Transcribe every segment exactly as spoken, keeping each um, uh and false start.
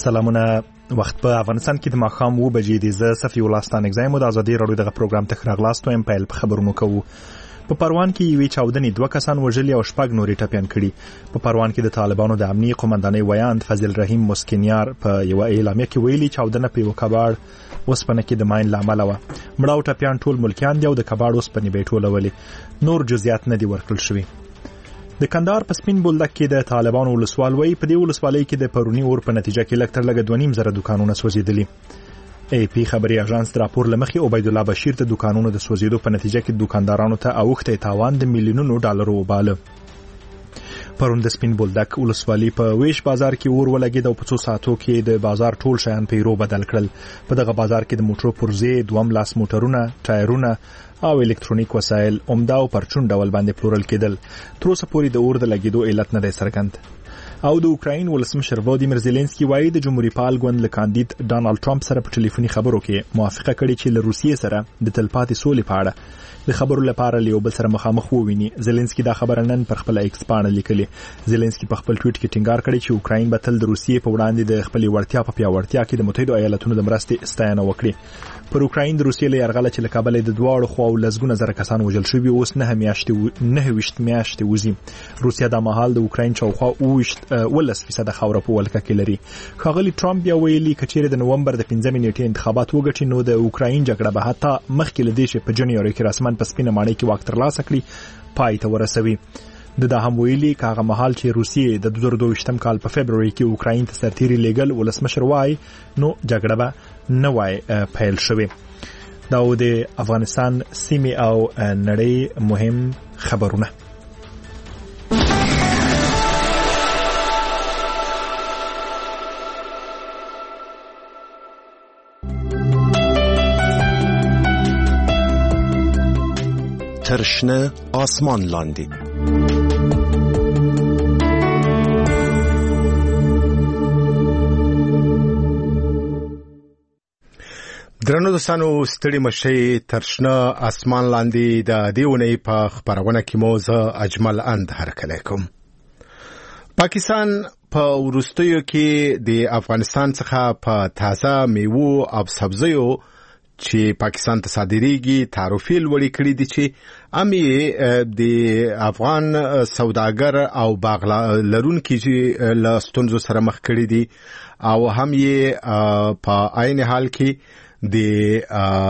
سلامونه. وخت په افغانستان کې د ماښام اوه بجې دي. زه صفي الله ستانکزی مو د ازادي راډیو دغه پروګرام ته راغلاست وایم. پیل په خبرونو کوو. په پروان کې یوې چاودنې دوه کسان وژلي او شپږ نورې ټپیان کړي. په پروان کې د طالبانو د امنیتي قومندانۍ ویاند فضل رحیم مسکینیار په یو اعلامیه کې ویلي چاودنه په یو کباړ وسپنه کې د ماین لامل و. مړه او ټپیان ټول ملکیان دي او د کباړ وسپنې به ټولولې. نور جزئیات نه دي ورکړل شوي. د کندهار په سپین بولدک کې د طالبانو ولسوالۍ په دې ولسوالۍ کې د پرونی اور په نتیجه کې لږ تر لږه دوه نیم زره دکانونه سوځېدلي. ای پی خبري اژانس راپور لمخې عبید الله بشیر د دکانونو د سوځېدو په نتیجه کې دکاندارانو ته اوښته تاوان د میلیونونو ډالرو وباله. پرون د سپین بولدک ولسوالۍ په ویش بازار کې اور ولګید او په څو ساعتو کې د بازار ټول شیان په ایرو بدل کړل. په دغه بازار کې د موټرو پرزې، دوم لاس موټرونه، ټایرونه او الکترونیک وسایل عمده او پرچون ډول باندې پلورل کېدل. تر اوسه پورې د اور د لګیدو علت نه دی څرګند. او د اوکراین ولسمشر ولادیمیر زيلنسکي وایي د جمهوریت پال ګوند له کاندید ډانلډ ټرمپ سره په ټلیفوني خبرو کې موافقه کړې چې له روسیې سره د تلپاتې سولې په اړه د خبرو لپاره له یو بل سره مخامخ وویني. زيلنسکي دا خبره نن پر خپل ایکس باندې لیکلې. زيلنسکي په خپل ټویټ کې ټینګار کړی چې اوکراین به تل د روسیې په وړاندې د خپل وړتیا په پیاوړتیا کې د متحده ایالاتونو د مرستې ستاینه وکړي. پر اوکراین د روسیې له یرغله چې له کابل د دواړو خواو لسګونه زره کسان وژل شوي اوس نه میاشتې نه وشت میاشتې وزي. روسیا د مهال د اوکراین چوخوا ولس فیصد خاور په ولکه کې لري. ښاغلي ټرمپ بیا ویلي کچېره د نومبر د پنځمې نیټې انتخابات وګټي نو د اوکراین جګړه به حتی مخکې له دې چې په جنوري کې رسمن په سپینه ماڼۍ کې واک ترلاسه کړي پای ته ورسوي. د دا هم ویلي کاغه محل چې روسیې د دوه زره دوه ویشتم کال په فبرवरी کې اوکراین ته سرتیري لیګل ولسمشر وای نو جګړه به نه وای پیل شوه. دا د افغانستان سیمې او نړۍ مهم خبرونه. ترشنه آسمان لاندې درنو دوستانو ستړي مشي. ترشنه آسمان لاندې د دیونې په خبرونه کې موزه اجمل اند هرکلی کوم. پاکستان په ورستیو کې د افغانستان څخه په تازه میوو او سبزیو چې پاکستان ته صادریږي تعرفې لوړې کړې دي چې امي د افغان سوداګر او باغ لرونکي چې له ستونزو سره مخ کړي دي او هم یې په عین حال کې د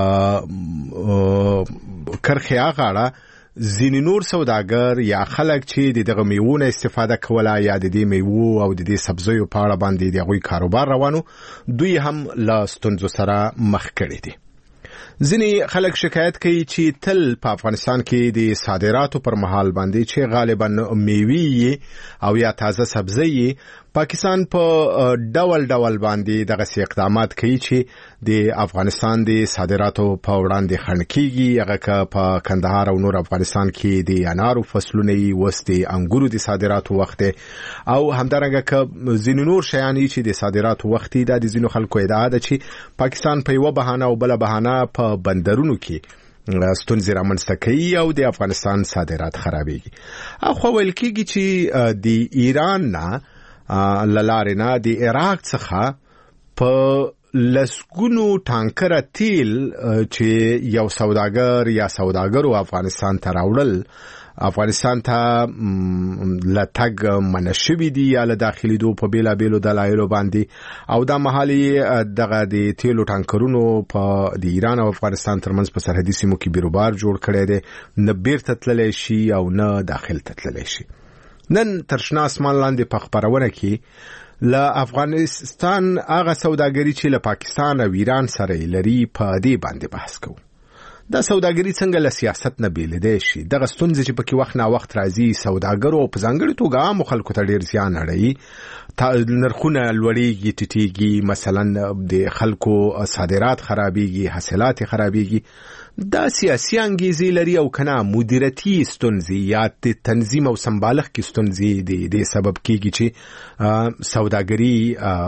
کرخې اغاړه ځینې نور سوداګر یا خلک چې دغه میوونه استفاده کوله یا د دې میوو او د دې سبزیو په اړه باندې د هغوی کاروبار روانو دوی هم له ستونزو سره مخ کړي دي. ځینې خلک شکایت کوي چې تل په افغانستان کې د صادراتو پر مهال باندې چې غالبا میوې او یا تازه سبزی پاکستان په ډول ډول باندې دغه سي اقدامات کوي چې د افغانستان د صادراتو په وړاندې خنډ کیږي. هغه که په کندهار او نور افغانستان کې د انارو فصلونه وست انګورو د صادراتو وخت او همدارنګه که ځینې نور شیان چې د صادراتو وخت د ځینو خلکو ادعا ده چې پاکستان په یو بهانه او بل بهانه په بندرونو کې ستونزې رامنځته کوي او د افغانستان صادرات خرابېږي. خو ویل کېږي چې د ایران نه للارې نه د عراق څخه په لسګونو ټانکره تیل چې یو سوداګر یا سوداګرو افغانستان ته راوړل افغانستان ته لټګ منشوي دي یا له داخلي دو په بیلا بیلو دلایلو باندې او دا محلي دغه د تیلو ټانکرونو په د ایران او افغانستان ترمنځ په سرحدي سیمو کې بیروبار جوړ کړی دی نه بیرته تللی شي او نه داخل ته تللی شي. نن ترشنه آسمان لاندې په خبرونه کې له افغانستان هغه سوداګري چې له پاکستان او ایران سره لري په دې باندې بحث کوو. دا سوداګري څنګه له سیاست نه بیلیدای شي؟ دغه ستونزې چې پکې وخت نا وخت راځي سوداګرو په ځانګړي توګه عامو خلکو ته ډېر زیان اړوي. نرخونه لوړېږي ټیټېږي، مثلا د خلکو صادرات خرابېږي، حاصلات خرابېږي. دا سیاسي انګیزې لري او کنه مدیریتي ستونزې یا د تنظیم او سمبالښت کې ستونزې د دې سبب کېږي چې سوداګري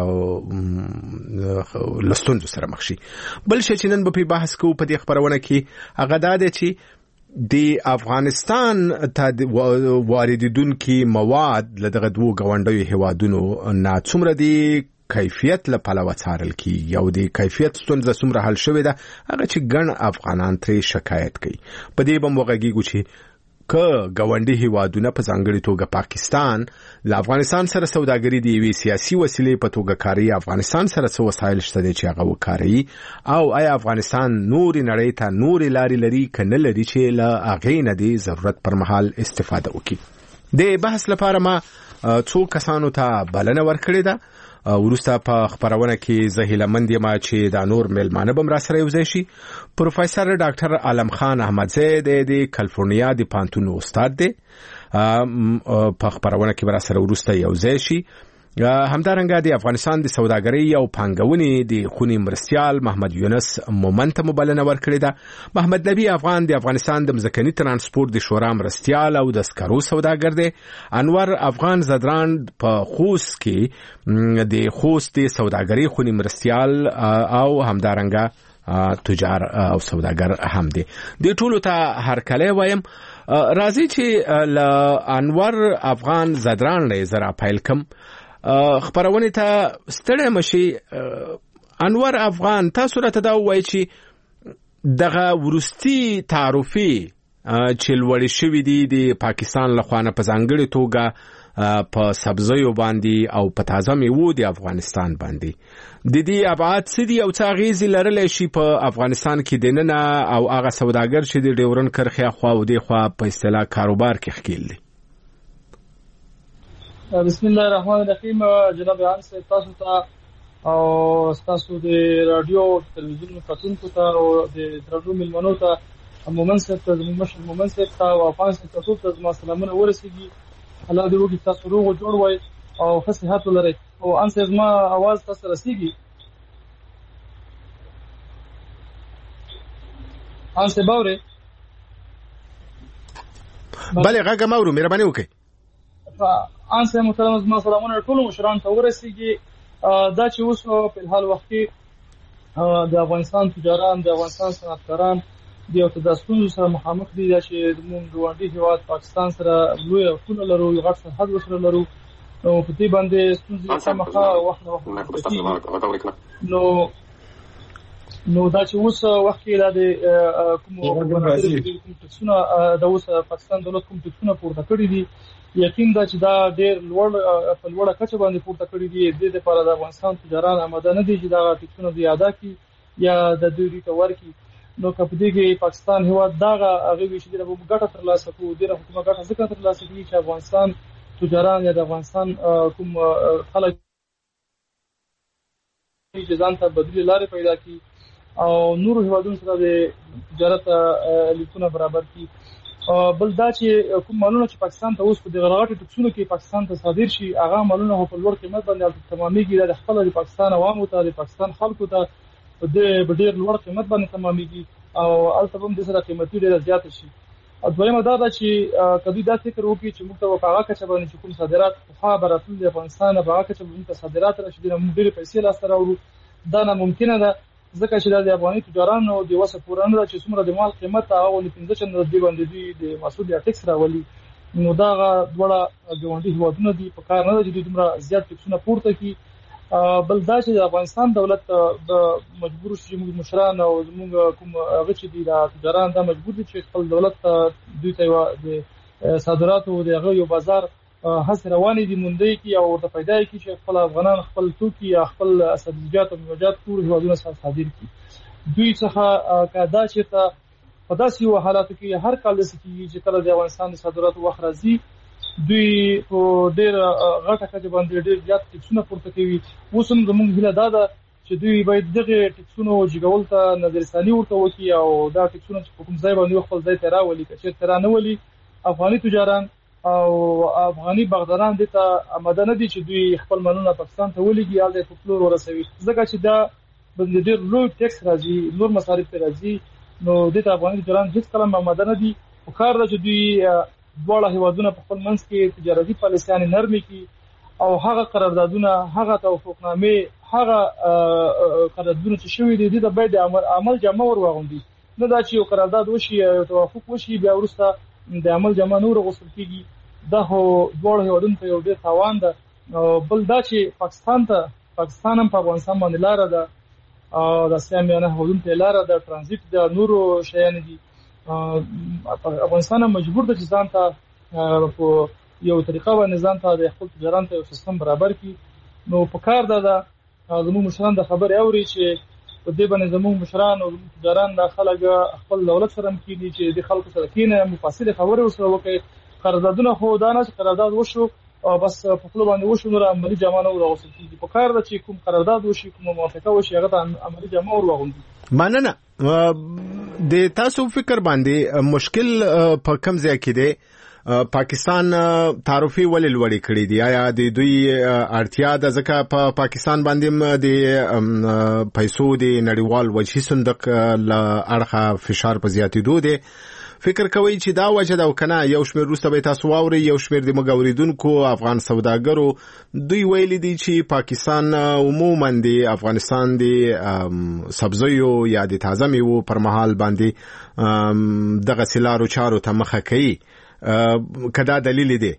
له ستونزو سره مخ شي. بل شی چې نن به په بحث کوو په دې خبرونه کې هغه دا دی چې د افغانستان ته واردېدونکي مواد له دغه دوو ګاونډیو هیوادونو نه څومره دي کیفیت له پلوه څارل کیږي او د کیفیت ستونزه څومره حل شوې ده هغه چې ګڼ افغانان ترې شکایت کوي. په دې بم وغږیږو چې که ګاونډي هیوادونه په ځانګړي توګه پاکستان له افغانستان سره سوداګري د یوې سیاسي وسیلې په توګه کاروي، افغانستان سره څه وسایل شته دي چې هغه وکاروي، او آیا افغانستان نورې نړۍ ته نورې لارې لري که نه لري چې له هغې نه د ضرورت پر مهال استفاده وکړي. د بحث لپاره ما څو کسانو ته بلنه ورکړې ده. وروسته په خبرونه کې زه هیلهمند یم چې دا نور میلمانه به راسره یوځای شي. پروفیسور ډاکټر عالم خان احمدزی د کالیفورنیا د پوهنتون استاد دی، په خبرونه کې به راسره وروسته یوځای شي. همدارنګه د افغانستان د سوداګرۍ او پانګونې د خونې مرستیال محمد یونس مومن ته مبلنه ورکړې ده. محمد نبی افغان د افغانستان د مځکني ترانسپورت د شورا مرستیال او د سکرو سوداګر دی. انور افغان زدران په خوست کې د خوست د سوداګرۍ خونې مرستیال او همدارنګه تجار او سوداګر هم دی. د ټولو ته هرکلی وایم. راځي چې له انور افغان زدران له زرا پیل کم خبرونه ته ستړی مشي. انور افغان تاسو راته دا وایي چې دغه ورستي تعرفي چې لوړې شوې دي د پاکستان لخوا نه په ځانګړې توګه په سبزیو باندې او په تازه میوو د افغانستان باندې د دې ابعاد څه دي او څه اغېزې لرلی شي په افغانستان کې دننه او هغه سوداګر چې د ډیورن کرښې خوا او دې خوا په اصطلاح کاروبار کې ښکیل دي. بسم الله الرحمن الرحیم. جناب عام صاحب تاسو ته او تاسو د رادیو تلویزیون کتونکو ته او د رادیو ملمنو ته مومن صاحب ته زموږ مشر مومن صاحب ته او افغان صاحب ته ټول زما سلامونه ورسیږي. الله دې وکړي تاسو روغ او جوړ وای او ښه صحت ولرئ. او ان صاحب ما आवाज تاسو رسیږي؟ ان صاحب اورئ؟ بله غږ ما اورو، مهرباني وکړئ. ان صاحب محترم زما سلامونه ټول مشران ته ورسیږي. دا چې اوس په الحال وخت کې د افغانستان تجاران د افغانستان صنعتکاران د یو تداستون سره مخامخ دي چې زموږ ګاونډي هیواد پاکستان سره لوی اړخونه لرو، یو غټ سرحد ورسره لرو. نو په دې باندې ستونزې مخه وخت نه وخت نو نو دا چې اوس وخت کې د کوم ټکسونه د اوس پاکستان دولت کوم ټکسونه پورته کړی دي، یقین دا چې دا ډېر لوړ په لوړه کچه باندې پورته کړی دي. د دې لپاره د افغانستان تجاران آماده نه دي چې دا ټکسونه زیاده کړي یا د دوی ته ورکړي. نو که په دې کې پاکستان هیواد دغه هغه وی چې د ګټه ترلاسه کوي، د حکومت ګټه ځکه ترلاسه کوي چې افغانستان تجاران یا د افغانستان کوم خلک چې ځان ته بدیل لارې پیدا کړي او نور هیوادونو سره د تجارت لیکونه برابر کړي. بل دا چې کوم مالونه چې پاکستان ته اوس په دغه غټو ټکسونو کې پاکستان ته صادر شي، هغه مالونه په لوړ قیمت باندې تمامېږي. د خپل د پاکستان عوامو ته د پاکستان خلکو ته د ډېر لوړ قیمت باندې تمامېږي او البته هم د سره قیمتي ډېر زیات شي. او دویمه دا ده چې کدی دا فکر وکړي چې موږ ته په هغه کچه باندې چې کوم صادرات خو براتل د افغانستان په هغه کچه باندې صادرات راشي د موږ ډېر پیسې لاس راوړو، دا ناممکنه ده. ځکه چې د افغاني تجارانو د وسه پورانه ده چې څومره د مال قیمت هغه د پنځه چنده دی باندې د مسعود یا ټیکس راولي. نو دا غوړه ګاونډي هیوادونه دي په کار نه ده چې دومره زیات ټیکسونه پورته کړي. بل دا چې د افغانستان دولت د مجبور شي موږ مشران او موږ کوم هغه چې دي د تجاران دا مجبور دي چې خپل دولت دوی ته د صادراتو د هغه یو بازار هڅه روانې دي مونږ کې او د پیدا کې چې خپل افغانان خپل توکي یا خپل سبزیجات او میوجات ټول هیوادونو سره صادر کړي. دوی څخه کادا چې په داسې یو حالاتو کې هر کال د سکیږي چې کله د افغانستان د صادراتو وخت راځي دوی په ډېر غټه کچه باندې ډېر زیات ټکسونه پورته کوي. اوس هم زموږ هیله دا ده چې دوی باید دغه ټکسونو جګول ته نظرثاني ورته وکړي او دا ټکسونه چې په کوم ځای باندې خپل ځای ته راولي، که چېرته را نه ولي افغاني تجاران او افغاني بغدادان دې ته آماده نه دي چې دوی خپل مالونه پاکستان ته ولېږي یا د فلور ورسوي، ځکه چې دا باندې ډېر لوی ټیکس راځي، نور مصارف ته راځي. نو دې ته افغاني تجاران هیڅ کله آماده نه دي. په کار ده چې دوی دواړه هیوادونه په خپل منځ کې تجارتي پالیسیانې نرمې کړي او هغه قراردادونه، هغه توافقنامې، هغه قراردادونه چې شوي دي د باید عمل جامه ور واغوندي. نه دا چې یو قرارداد وشي یا توافق وشي بیا وروسته د عمل جامه نور غوښتل کیږي. دا هو دواړه هیوادونو ته یو ډېر تاوان ده. بل دا چې پاکستان ته پاکستان هم په افغانستان باندې لار ده او د سیمه نه هودون ته لار ده ترانزیت د نورو شیان دي افغانستان مجبور ده چې ځان ته په یو طریقه باندې ځان ته د خپل تجارت ته یو سیستم برابر کړي نو په کار ده زموږ مشران د خبرې اوري چې په دې باندې زموږ مشران او تجاران د خلک خپل دولت سره مکینی چې د خلکو سره کینه مفاصله خبره وسره وکړي قراردادونه خو دا نه چې قرارداد وشو او بس په خپل باندې وشو نو عملی جامه نه ورغوسل کیږي په کار ده چې کوم قرارداد وشي کوم موافقه وشي هغه عملی جامه ورغوندي مننه د تاسو فکر باندې مشکل په کم ځای کې دی پاکستان تعرفي ولې لوړې کړې دي آیا د دوی اړتیا د ځکه په پاکستان باندې د پیسو د نړیوال وجهي صندوق له اړخه فشار په زیاتېدو دی فکر کوي چې دا وجه دا وکنه یو شمېر روسته به تاسو واوري یو شمېر د مګوریدونکو افغان سوداګرو دوی ویلي دي چې پاکستان عموما د افغانستان د سبزیو یا د تازه میوو پر مهال باندې دغه سلارو چارو ته مخه کوي کدا دلیل دی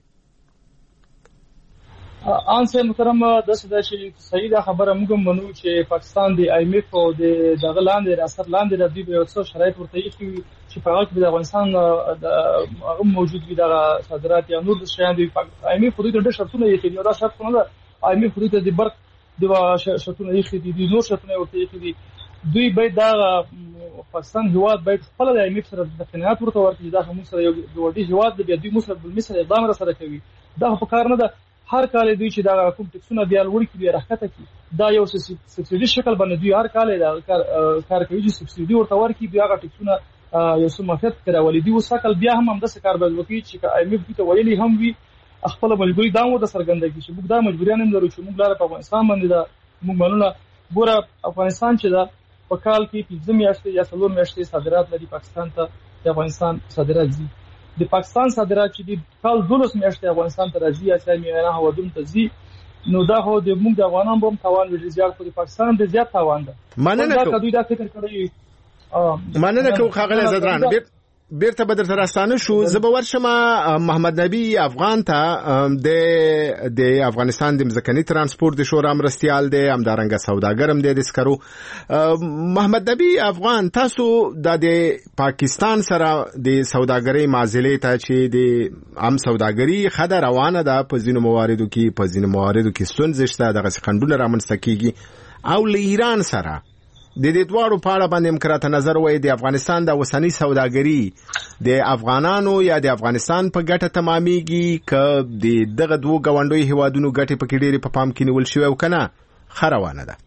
ان سه محترم د څه چې صحیح دا خبره موږ منو چې پاکستان د آی ایم ایف او د دغه لاندې اثر لاندې د دې یو څه شرایط ورته یې چې په هغه کې د افغانستان هغه موجود وي د صادرات یا نور د شیان دی آی ایم ایف خو د شرطونه یې کوي دا شرط نه ده آی ایم ایف خو د برق د شرطونه یې کوي د نور شرطونه ورته یې کوي دوی باید دا پاکستان هیواد باید خپل د آی ایم ایف سره د قناعت ورته ورکړي دا هم سره یو ډېر هیواد دی دوی مسر بل مثل اقدام سره کوي دا په کار نه ده هر کال دوی چې دا کوم ټکسونه بیا لوړ کړي راکته کی دا یو سبسيډي شکل باندې دوی هر کال دا کار کوي چې سبسيډي ورته ورکړي بیا هغه ټکسونه یو څه مفید کراولي دی وسکل بیا هم هم د کار به وکړي چې آی ایم ایف ته ویلي هم وي خپل مجبوري دا مو د سرګندګي چې موږ دا مجبوریان هم لرو چې موږ لاره په افغانستان باندې دا موږ منونه ګوره افغانستان چې دا په کال کې پنځه میاشتې یا څلور میاشتې صادرات لري پاکستان ته د افغانستان صادرات دي د پاکستان صادرات چې د کال دولس میاشتې افغانستان ته راځي یا چې میانه هودون ته ځي نو دا هو د موږ د افغانان بم توان ویل زیات خو د پاکستان د زیات توان ده مننه کوم دا فکر کړی مننه کوم خاغله زدران بیرته بدر ترستانه شو زبور شمه محمد نبی افغان ته د د افغانستان د مزکنی ترانسپورت د شورا مرستيال دی همدارنګه سوداګرم دی د سکرو محمد نبی افغان تاسو د پاکستان سره د سوداګری معاملې ته چې د عام سوداګری خدای روانه ده په ځینو مواردو کې په ځینو مواردو کې ستونزې شته دغه خندونه رامنځته کیږي او له ایران سره د دې دوړو په اړه باندې مکرات نظر وای د افغانستان د وسنی سوداګری د افغانانو یا د افغانستان په ګټه تمامېږي ک د دغه دوه غونډوي هوادونو ګټه په کې ډېری په پام کې نیول شوی او کنه خروانه ده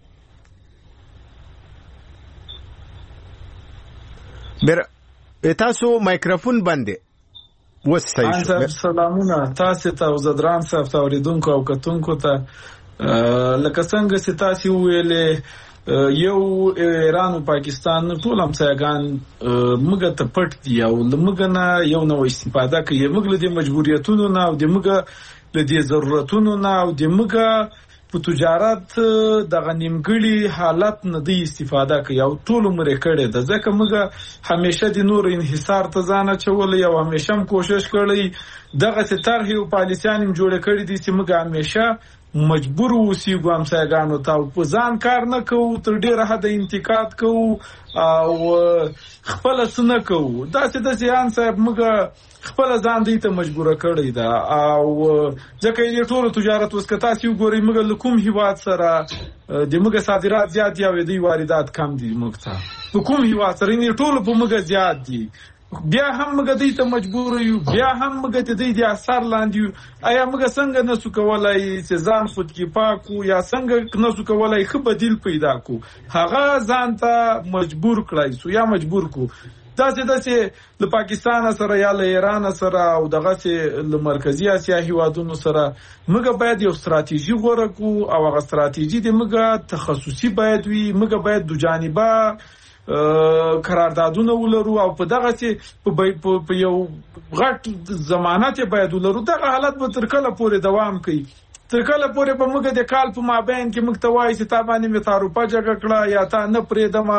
بر تاسو مایکروفون باندې وسایي سلامونه تاسو ته او زدران صاحب ته اوریدونکو او کتونکو ته لکه څنګه چې تاسو ویلې یو ایران او پاکستان ټول همسایگان موږ ته پټ دی او موږ نه یو نو استفاده کوي موږ له مجبوریتونو نه او د موږ له ضرورتونو نه او د موږ په تجارت د غنیمګړي حالت نه دی استفاده کوي او ټول عمر کړي د ځکه موږ همیشه د نور انحصار ته ځان چول یو همیشه کوشش کړی دغه طرح او پالیسیان جوړ کړی دي چې موږ همیشه مجبور اوسېږو همسایګانو ته په ځان کار نه کوو تر ډیره حد انتقاد کوو او خپل څه نه کوو داسې داسې ان صاحب موږ خپل ځان دې ته مجبور کړی دا او ځکه یې ټول تجارت وسکتا سی وګورئ موږ له کوم هیواد سره د موږ صادرات زیات دي او د واردات کم دي موږ ته په کوم هیواد سره نه ټول په موږ زیات دي بیا هم موږ دې ته مجبور یو بیا هم موږ ته دې د اثر لاندې آیا موږ څنګه نسو کولای چې ځان خود کې پاکو یا څنګه نسو کولای خو بدیل پیدا کو هغه ځان ته مجبور کړای سو یا مجبور کو داسې داسې له پاکستان سره یا له ایران سره او دغه سه له مرکزی اسیا هیوادونو سره موږ باید یو ستراتیژي غوړه کو او هغه ستراتیژي د موږ تخصصي باید وي موږ باید دو جانبه قراردادونه ولرو او په دغه چې په یو غټ ضمانت باید ولرو دغه حالت به تر کله پورې دوام کوي تر کله پورې به موږ د کال په مابین کې موږ ته وایي چې تا باندې مې تعرفه جګه کړه یا تا نه پرېږدم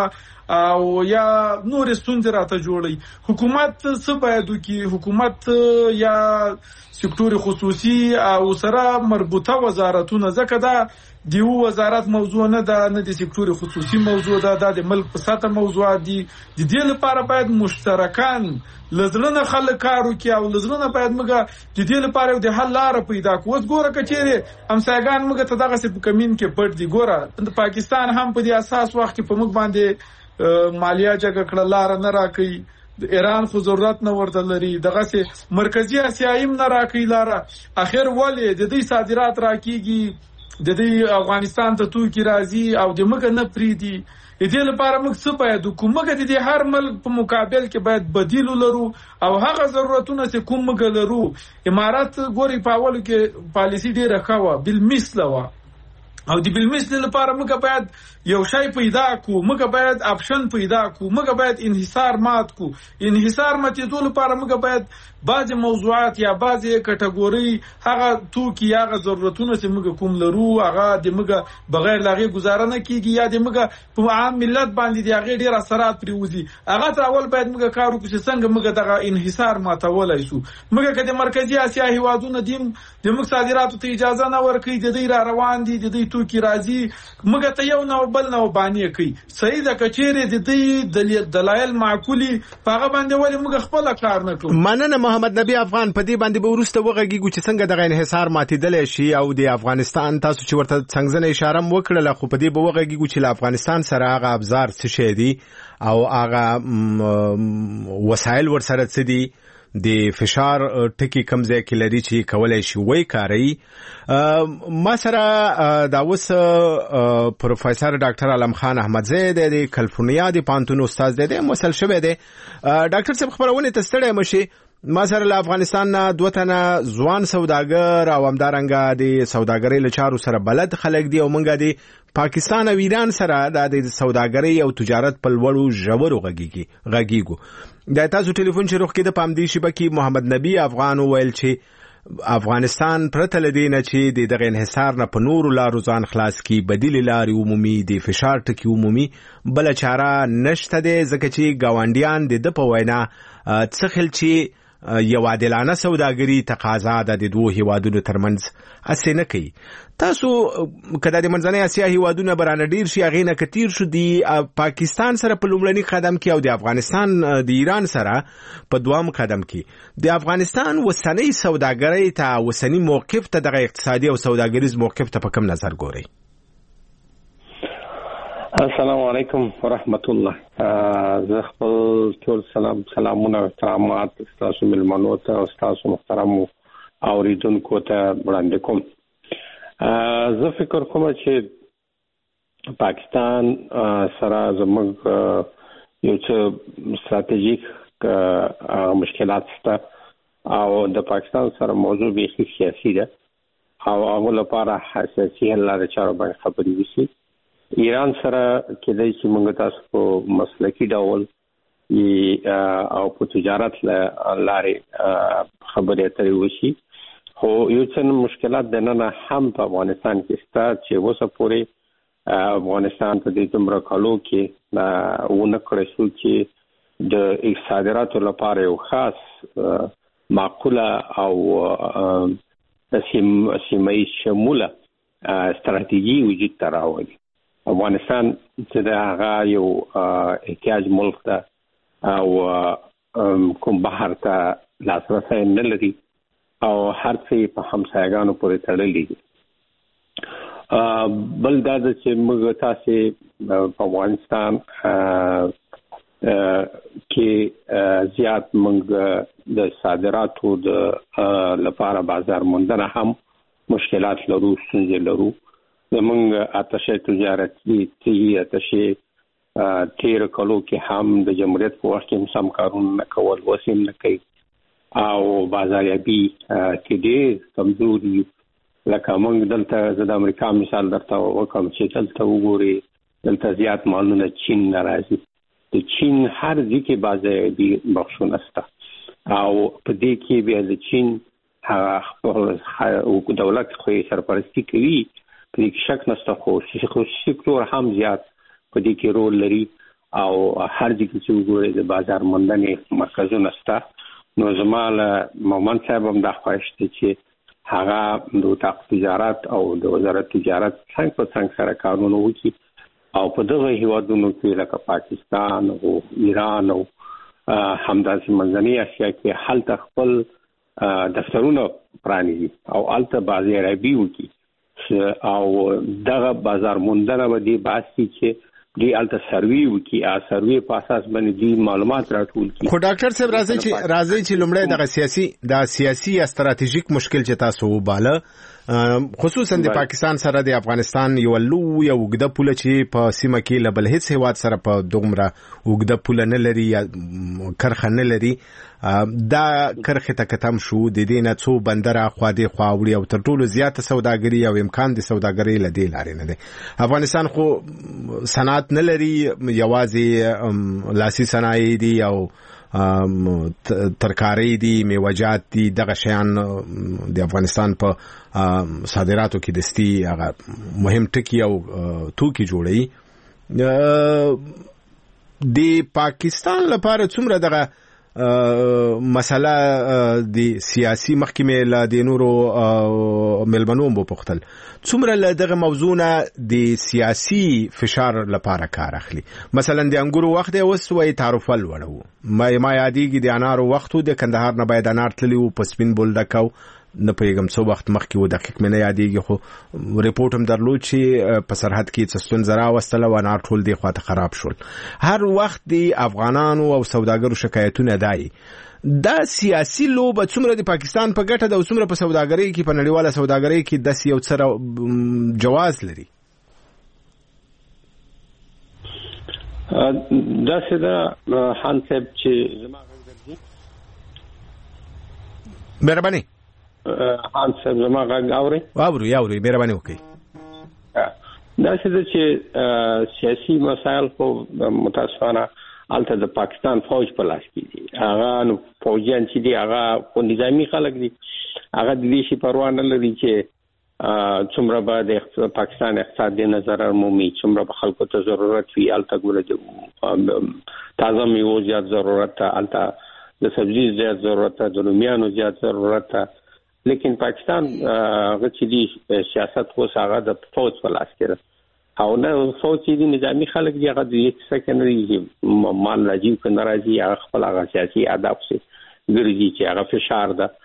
او یا نور ستونزې راته جوړي. حکومت څه باید وکړي؟ حکومت یا سکتور خصوصي او سره مربوطه وزارتونه، ځکه دا دیو وزارت موضوع نه ده، نه د سکتور خصوصي موضوع ده، دا د ملک په سطح موضوعات دي. د دې لپاره باید مشترکان لزلنه خلک کار وکړي او لزلنه باید موږ د دې لپاره د حل لار پیدا کړو. اوس ګوره کچېره همسایګان موږ ته دغه څه په کمین کې پټ دي. ګوره د پاکستان هم په دې اساس وخت کې په موږ باندې مالیه جګه کړه، لار نه راکړي. د ایران خو ضرورت نه ورته لري، دغه سه مرکزی اسیا هم نه راکړي لار. اخر ولې د دې صادرات راکېږي، د دې افغانستان ته توکي راځي او د موږ نه پریدي. دې لپاره موږ څه باید وکړو؟ موږ د دې هر ملک په مقابل کې باید بدیل ولرو او هغه ضرورتونه چې کوم موږ لرو. امارات ګوري په اول کې پالیسی ډیره ښه وه، بالمثله وه، او د بالمثل لپاره موږ باید یو شی پیدا کو، موږ باید اپشن پیدا کو، موږ باید انحصار مات کو. انحصار ماتېدو لپاره موږ باید بعض موضوعات یا بعض کټګوري هغه توکي هغه ضرورتونه چې موږ کوم لرو هغه د موږ بغیر لاغي گزاره نه کیږي، یا د موږ په عام ملت باندې د هغه ډیر اثرات پریوزي. هغه تر اول باید موږ کار وکړو چې څنګه موږ دغه انحصار ماتولای شو. موږ کله مرکزی اسیا هیوادونه دیم د موږ صادراتو ته اجازه نه ورکړي، د دې را روان دي، د دې توکي راځي، موږ ته یو نو بل نو باندې کوي. صحیح ده کچېره د دې دلایل معقولي هغه باندې ولې موږ خپل کار نه کوو. مننه محمد نبی افغان. په دې باندې به ورسته وغږیږو چې څنګه دغه انحصار ماتېدلی شي او د افغانستان تاسو چې ورته څنګه اشاره وکړله، خو په دې به وغږیږو چې له افغانستان سره هغه ابزار څه شی دي او هغه وسایل ورسره څه دي، د فشار ټکی کم ځای کې لري چې کولای شي وای کاری. ما سره دا اوس پروفیسور ډاکټر علم خان احمدزی د کالیفورنیا د پانتون استاد دی، مسل شوی دی. ډاکټر صاحب خبرونه تستړی مشي. ما سره له افغانستان نه دوه تنه ځوان سوداګر او همدارنګه د سوداګرۍ له چارو سره بلد خلک دي او موږ د پاکستان او ایران سره د سوداګرۍ او تجارت په لوړو ژورو غږیږو. د تاسو ټلیفون چې روخ کې د پامدې شبکې کې محمد نبی افغان ویل چې افغانستان پرته لدینه چې د دغه انحصار نه په نورو لارو ځان خلاص کی، بدیل لارې عمومي، د فشار ټکی عمومي بل چاره نشته ده، ځکه چې گاونډیان د په وینا څه خل چې یو عادلانه سوداګري تقاضا د دوه هیوادونو ترمنځ اسې نه کوي. تاسو کله د منځنۍ اسیا هیوادونو برانه ډیر شي هغه نه کتیر شو دی پاکستان سره په لومړني قدم کې او د افغانستان د ایران سره په دوام قدم کې د افغانستان وسنۍ سوداګرۍ ته وسنۍ موقف ته د اقتصادي او سوداګریز موقف ته په کوم نظر ګوري؟ السلام علیکم ورحمت الله. زه خپل ټول سلام سلامونه او احترامات تاسو ملمنو ته او تاسو محترم اوریدونکو ته وړاندې کوم. زه فکر کوم چې پاکستان سره زموږ یو څه ستراتیژیک مشکلات شته او د پاکستان سره موضوع به سیاسي ده او هغه لپاره حساسي حل لارې چارو باندې خبرې وشي. ایران سره کېدای شي موږ تاسو په مسلکي ډول او په تجارت لارې خبرې اترې وشي، خو یو څه مشکلات د نن هم په افغانستان کې شته چې اوسه پورې افغانستان په دې دومره کالو کې ونه کړی شو چې د صادراتو لپاره یو خاص معقوله او سیمه شموله استراتیژي وجود ته راوړي. افغانستان چې د هغه یو احتیاج ملک ده او کوم بحر ته لاسرسی نه لري او هر څه په همسایګانو پورې تړلي دي. بل دا چې موږ تاسو په افغانستان کې زیات موږ د صادراتو د لپاره بازار موندنه هم مشکلات لرو، ستونزې لرو. زمونږ اتشه تجارتي تی اتشه تیر کلو کې هم د جمهوریت په وخت کې هم کارونه نه کول، وسیم نه کوي او بازاریابي کې ډېر کمزوري. لکه موږ دلته زه د امریکا مثال درته وکړم چې دلته وګورئ دلته زیات مالونه چین نه راځي. د چین هر ځای کې بازاریابي بخشونه شته او په دې کې بیا د چین خپل دولت خو یې سرپرستي کوي، په دې کې شک نشته، خو خصوصي سکتور هم زیات په دې کې رول لري او هر ځکه چې وګورئ د بازار موندنې مرکزونه شته. نو زماله مومن صاحب هم دا خواهش دی چې هغه د وزارت تجارت او د وزارت تجارت څنګه په څنګه سره کارونه وکړي او په دغه هیوادونو کې لکه پاکستان او ایران او همداسې منځنۍ اسیا کې هلته خپل دفترونه پرانیزي او هلته بازارابي وکړي او دغه بازار موندنه به دې باسي چې دی الته سروي وکي ا سروي په اساس باندې دی معلومات راټول کړي. خو ډاکټر صاحب راځي چې راځي چې لومړی د سیاسي د سیاسي یا ستراتیژیک مشکل چې تاسو وباله خصوصا د پاکستان سره د افغانستان یو لوی یو وګړه پوله چې په سیمه کې لبل هیڅ هیواد سره په دومره وګړه پوله نه لري یا کرخه نه لري دا کرخه ته ختم شو د دې نه څو بندر خو دې خواوړي او تر ټولو زیاته سوداګري او امکان د سوداګري لدی لاري نه دي. افغانستان خو صنعت نه لري یوازې لاسي صنایع دي او ترکاری دي میوجات دي دغه شیان د افغانستان په صادراتو کې دستي هغه مهم ټکی او توکي جوړي. د پاکستان لپاره څومره دغه مسله د سیاسي محکمې له د نورو ملمنو په پختل څومره له دغه موضوعونه د سیاسي فشار لپاره کار اخلي. مثلا د انګورو وخت اوس وای تعرف ول وړو ما ما یادېږي د انارو وختو د کندهار نه باید انار تللی او په سپین بولډکاو نه پیغام څو وخت مخکې و دقیق مې نه یادېږي خو ریپورت هم درلود چې په سرحد کې څه ستونزه راوستله و انار ټول دی خواته خراب شول. هر وخت د افغانانو او سوداګرو شکایتونه دای دا سیاسي لوبه څومره د پاکستان په ګټه ده او څومره په سوداګرۍ کې په نړیواله سوداګرۍ کې د یو څه جواز لري. دا څه ده خان صاحب چې زما غږ مهرباني خان صاحب زما غږ اوري اوري اوري مهرباني وکړئ. دا څه چې سیاسي مسایل خو متاسفانه الته د پاکستان فوج په لاس کې دي. هغه نو فوجیان چې دي هغه خو نظامی خلک دي هغه د دې شي پروا نه لري چې څومره به د پاکستان اقتصاد د نظر عمومي څومره به خلکو ته ضرورت وي الته ګوره تازه میوه زیات ضرورت ته الته د سبزی زیات ضرورت ته د رومیانو زیات ضرورت ته. لیکن پاکستان هغه چې دی سیاست خو هغه د فوج په لاس کې ده او نه فوج چې دی نظامی خلک دی هغه د هیڅ سکندري مال راځي او ناراضي هغه خپل هغه سیاسي اهداف سي ګرځي چې هغه فشار ده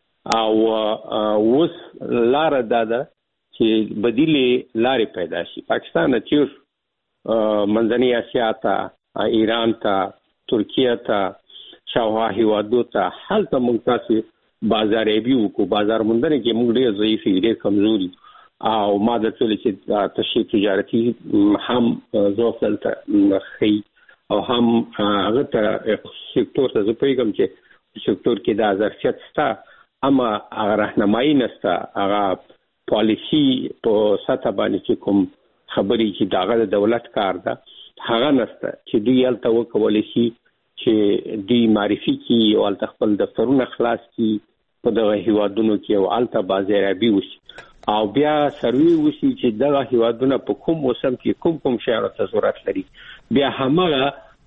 او اوس لار ده ده چې بدیلې لارې پیدا شي. پاکستان چې منځنۍ اسیا ته ایران ته ترکیه ته شاوخوا هیوادو ته هلته موږ تاسو بازارابي وکړو. بازار موندنه کې موږ ډېر ضعیف ډېر کمزوري او ما د ټول چې تشریح تجارتي هم ضعف دلته خي او هم هغه ته سکتور ته پیغام چې سکتور کې د ظرفیت ستا اما هغه راهنمایي نسته هغه پالیسی په سطح باندې چې کوم خبرې چې دغه د دولت کار ده هغه نسته چې دوی الته وکولای شي چې دوی معرفي کی او الته خپل دفترونه خلاص کی په دغه هیوادونو کې او الته بازارابي وشي او بیا سروي وشي چې دغه هیوادونه په کوم موسم کې کوم کوم شیانو ته ضرورت لري. بیا همغه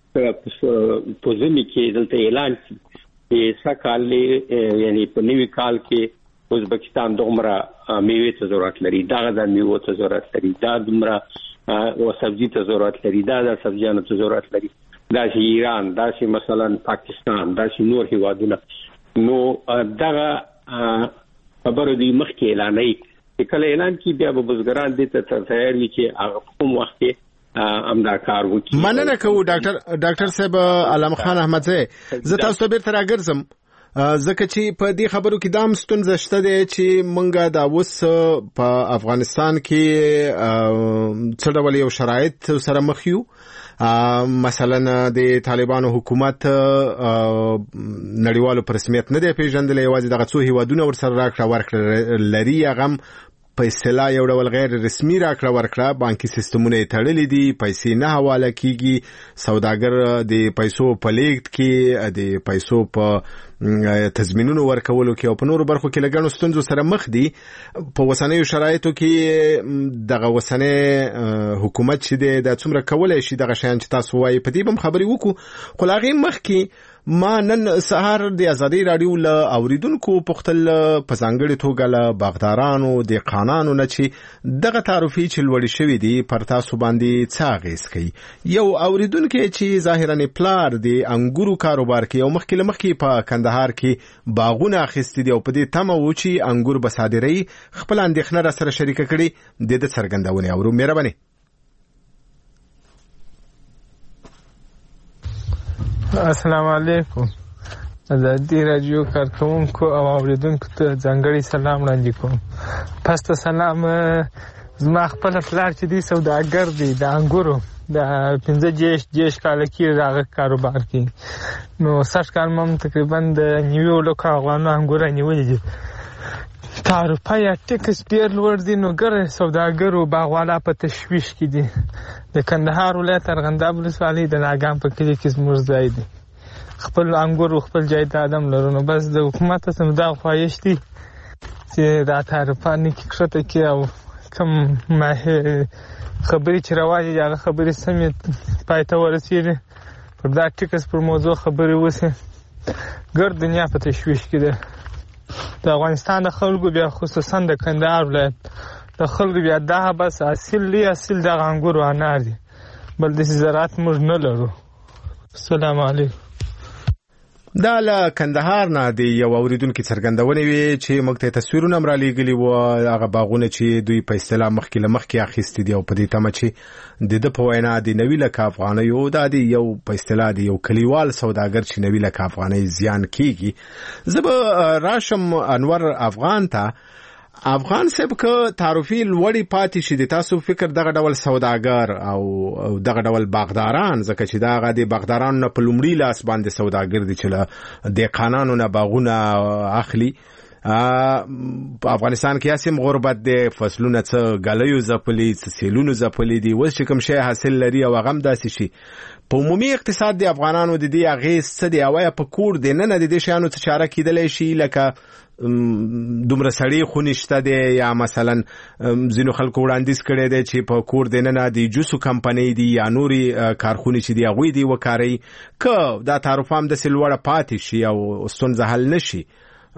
په ځینې کې دلته اعلان شي چې سکهال یعنی په نوي کال کې ازبکستان دومره میوې ته ضرورت لري دغه د میوې ته ضرورت لري دا دومره او سبزی ته ضرورت لري دا د سبزیانو ته ضرورت لري دا چې ایران دا چې مثلا پاکستان دا چې نور هیوادونه نو دغه خبرو دی مخکې اعلانوي چې کله اعلان کی بیا به بزګران دې ته تیار وي چې هغه کوم وخت کې امدا کار وکړي. مننه کوو ډاکټر ډاکټر صاحب علم خان احمدزی زه تاسو ته بیرته راګرځم ځکه چې په دې خبرو کې دام ستونزه شته دی چې مونږه دا اوس په افغانستان کې څه ډول یو شرایط سره مخ یو. مثلا د طالبانو حکومت نړیوالو پر رسمیت نه دی پیژندل یوازې دغه څو هیوادونه ورسره راکړه ورکړه لري هغه په اصطلاح یو ډول غیر رسمي راکړه ورکړه، بانکي سیستمونه یې تړلي دي، پیسې نه حواله کیږي، سوداګر د پیسو په لیږد کې، د پیسو په تضمینونو ورکولو کې او په نورو برخو کې لګڼو ستونزو سره مخ دي. په اوسنیو شرایطو کې دغه اوسنی حکومت چې دی دا څومره کولی شي دغه شیان چې تاسو وایي، په دې به هم خبرې وکړو. خو له هغې مخکې ما نن سهار د ازادۍ راډیو له اوریدونکو پوښتل په ځانګړې توګه له باغدارانو دهقانانو نه چې دغه تعرفې چې لوړې شوي دي پر تاسو باندې څه اغېز کوي. یو اوریدونکی چې ظاهراً پلار د انګورو کاروبار کوي او مخکې له مخکې په کندهار کې باغونه اخیستي دي او په دې تمه و چې انګور به صادروي، خپل اندېښنه را سره شریکه کړې، د ده څرګندونې اورو. مهرباني. السلام علیکم. ازادي راډیو کارکونکو او اوریدونکو ته ځانګړی سلام وړاندې کوم. پس ته سلام. زما خپل پلار چې دی سوداګر دی د انګورو، د پنځه دیش دیش کاله کې راغی کاروبار کوي، نو سږ کال هم تقریبا د نیوي لکو افغانو انګور نیولي دي. تعرفه یا ټکس ډېر لوړ دي، نو ګره سوداګرو باغوالا په تشویش کې دي. د کندهار ولایت ارغنداب ولسوالۍ د ناګام په کلي کې زموږ ځای دی. خپل انګور خپل جایداد هم لرو، نو بس د حکومت څخه دا خواهش دی چې دا تعرفه نه کښته کړي او کوم خبرې چې رواج دي هغه خبرې سمې پای ته ورسېږي. پر دا ټکس پر موضوع خبرې وشي. ګرد دنیا په تشویش کې ده. د افغانستان د خلکو بیا خصوصا د کندهار ولایت د خلکو بیا دا بس اصل دی اصل د انګور او انار دي، بل د زراعت موږ نه لرو. السلام علیکم. دا له کندهار نه دی یو اوریدونکي څرګندونې وي چې موږ ته تصویرونه هم رالیږلي وو، هغه باغونه چې دوی په اصطلاح مخکې له مخکې اخیستي دي او په دې تمه چې د ده په وینا د نوي لکه افغانیو دا دی یو په اصطلاح د یو کلیوال سوداګر چې نوي لکه افغانۍ زیان کیږي. زه به راشم انور افغان ته. افغان صاحب که تعرفې لوړې پاتې شي، د تاسو فکر دغه ډول سوداګر او دغه ډول باغداران، ځکه چې دغه د باغدارانو نه په لومړي لاس باندې سوداګر دي چې له دهقانانو نه باغونه اخلي، په افغانستان کې اسیم غربت دی، فصلونه څه ګلیو ځپلي، څه سیلونو ځپلي دي، اوس چې کوم شی حاصل لري او هغه هم داسې شي. په عمومي اقتصاد د افغانانو د دې اغېز څه دی او یا په کور دننه د دې شیانو څه چاره کیدلی شي، لکه دومره سړی خو نشته دی، یا مثلا ځینو خلکو وړاندیز کړی دی چې په کور دننه د جوسو کمپنۍ دي یا نورې کارخونې چې دي هغوی دي وکاروي. که دا تعرفه هم داسې لوړه پاتې شي او ستونزه حل نه شي،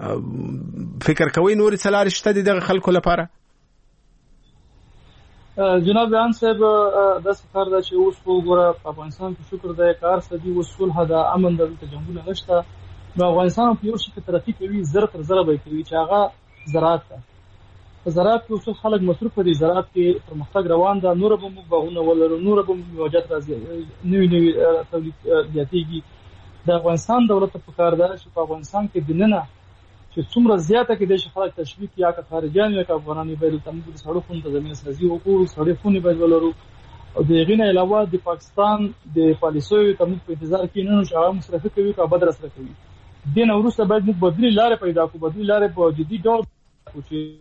فکر کوئ نورې څه لارې شته دي دغه خلکو لپاره؟ جناب جان صاحب داسې کار ده چې اوس وګوره په افغانستان کې شکر دی کار سدي وصول هدا امن د تجمهور نشته، نو افغانستان په یو شي کې ترقی کوي، زر تر زر به کوي چې هغه زراعت ده. په زراعت کې اوس خلک مصروف دي، زراعت کې پرمختګ روان ده، نور به موږ باغونه ولرو، نور به موجات راځي، نوې نوې تولید زیاتېږي. د افغانستان دولت په کار ده چې په افغانستان کې دننه چې څومره زیاته کې د خلک تشویق یا که خارجيان یا که افغانان به د تمدید سړکونو ته زمينه سازي وکړو، سړکونه به ولرو. او د غینه علاوه د پاکستان د پالیسیو ته موږ په انتظار کې نه نو شاو مصرفي کوي که بدر سره کوي. دین وروسته باید موږ بدلی لارې پیدا کړو، بدلی لارې په جدي ډول چې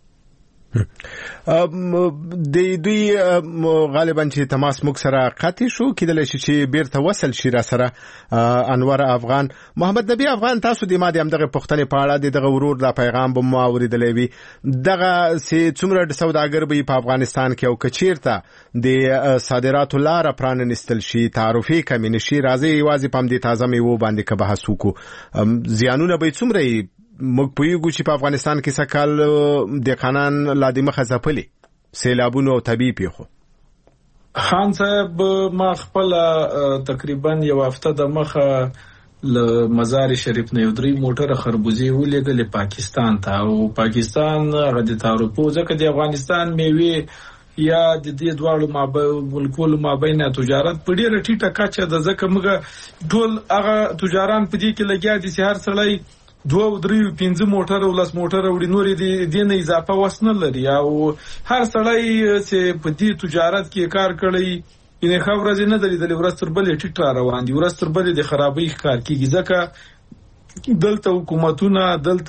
د دوی غالبا چې تماس موږ سره قطع شو، کېدلی شي چې بیرته وصل شي را سره انور افغان. محمد نبی افغان، تاسو د ما د همدغه پوښتنې په اړه د دغه ورور دا پیغام به مو اورېدلی وي، دغه چې څومره سوداګر به په افغانستان کې او که چېرته د صادراتو لاره پرانستل شي، تعرفې کمې نه شي، راځئ یوازې په همدې تازه میوو باندې که بحث وکړو، زیانونه به یې څومره موږ پوهیږو چې په افغانستان کې سږ کال دهقانان لا د مخه ځپلي سیلابونو او طبیعي پیښو؟ خان صاحب ما خپل تقریبا یو هفته د مخه له مزار شریف نه یو درې موټره خربوزې ولېږلې پاکستان ته، او پاکستان هغه د تعرفو ځکه د افغانستان میوې یا د دې دواړو ملکونو مابین تجارت په ډېره ټیټه کچه ده، ځکه موږ ټول هغه تجاران په دې کې لګیا دي چې هر سړی دوه درې پنځه موټر او لس موټر وړي، نورې د دې نه اضافه وس نه لري، او هر سړی چې په دې تجارت کې کار کړی یعنې ښه ورځې نه ده لیدلې، ورځ تر بلې ټیټ را روان دي، ورځ تر بلې د خرابۍ ښکار کېږي، ځکه دلته حکومتونه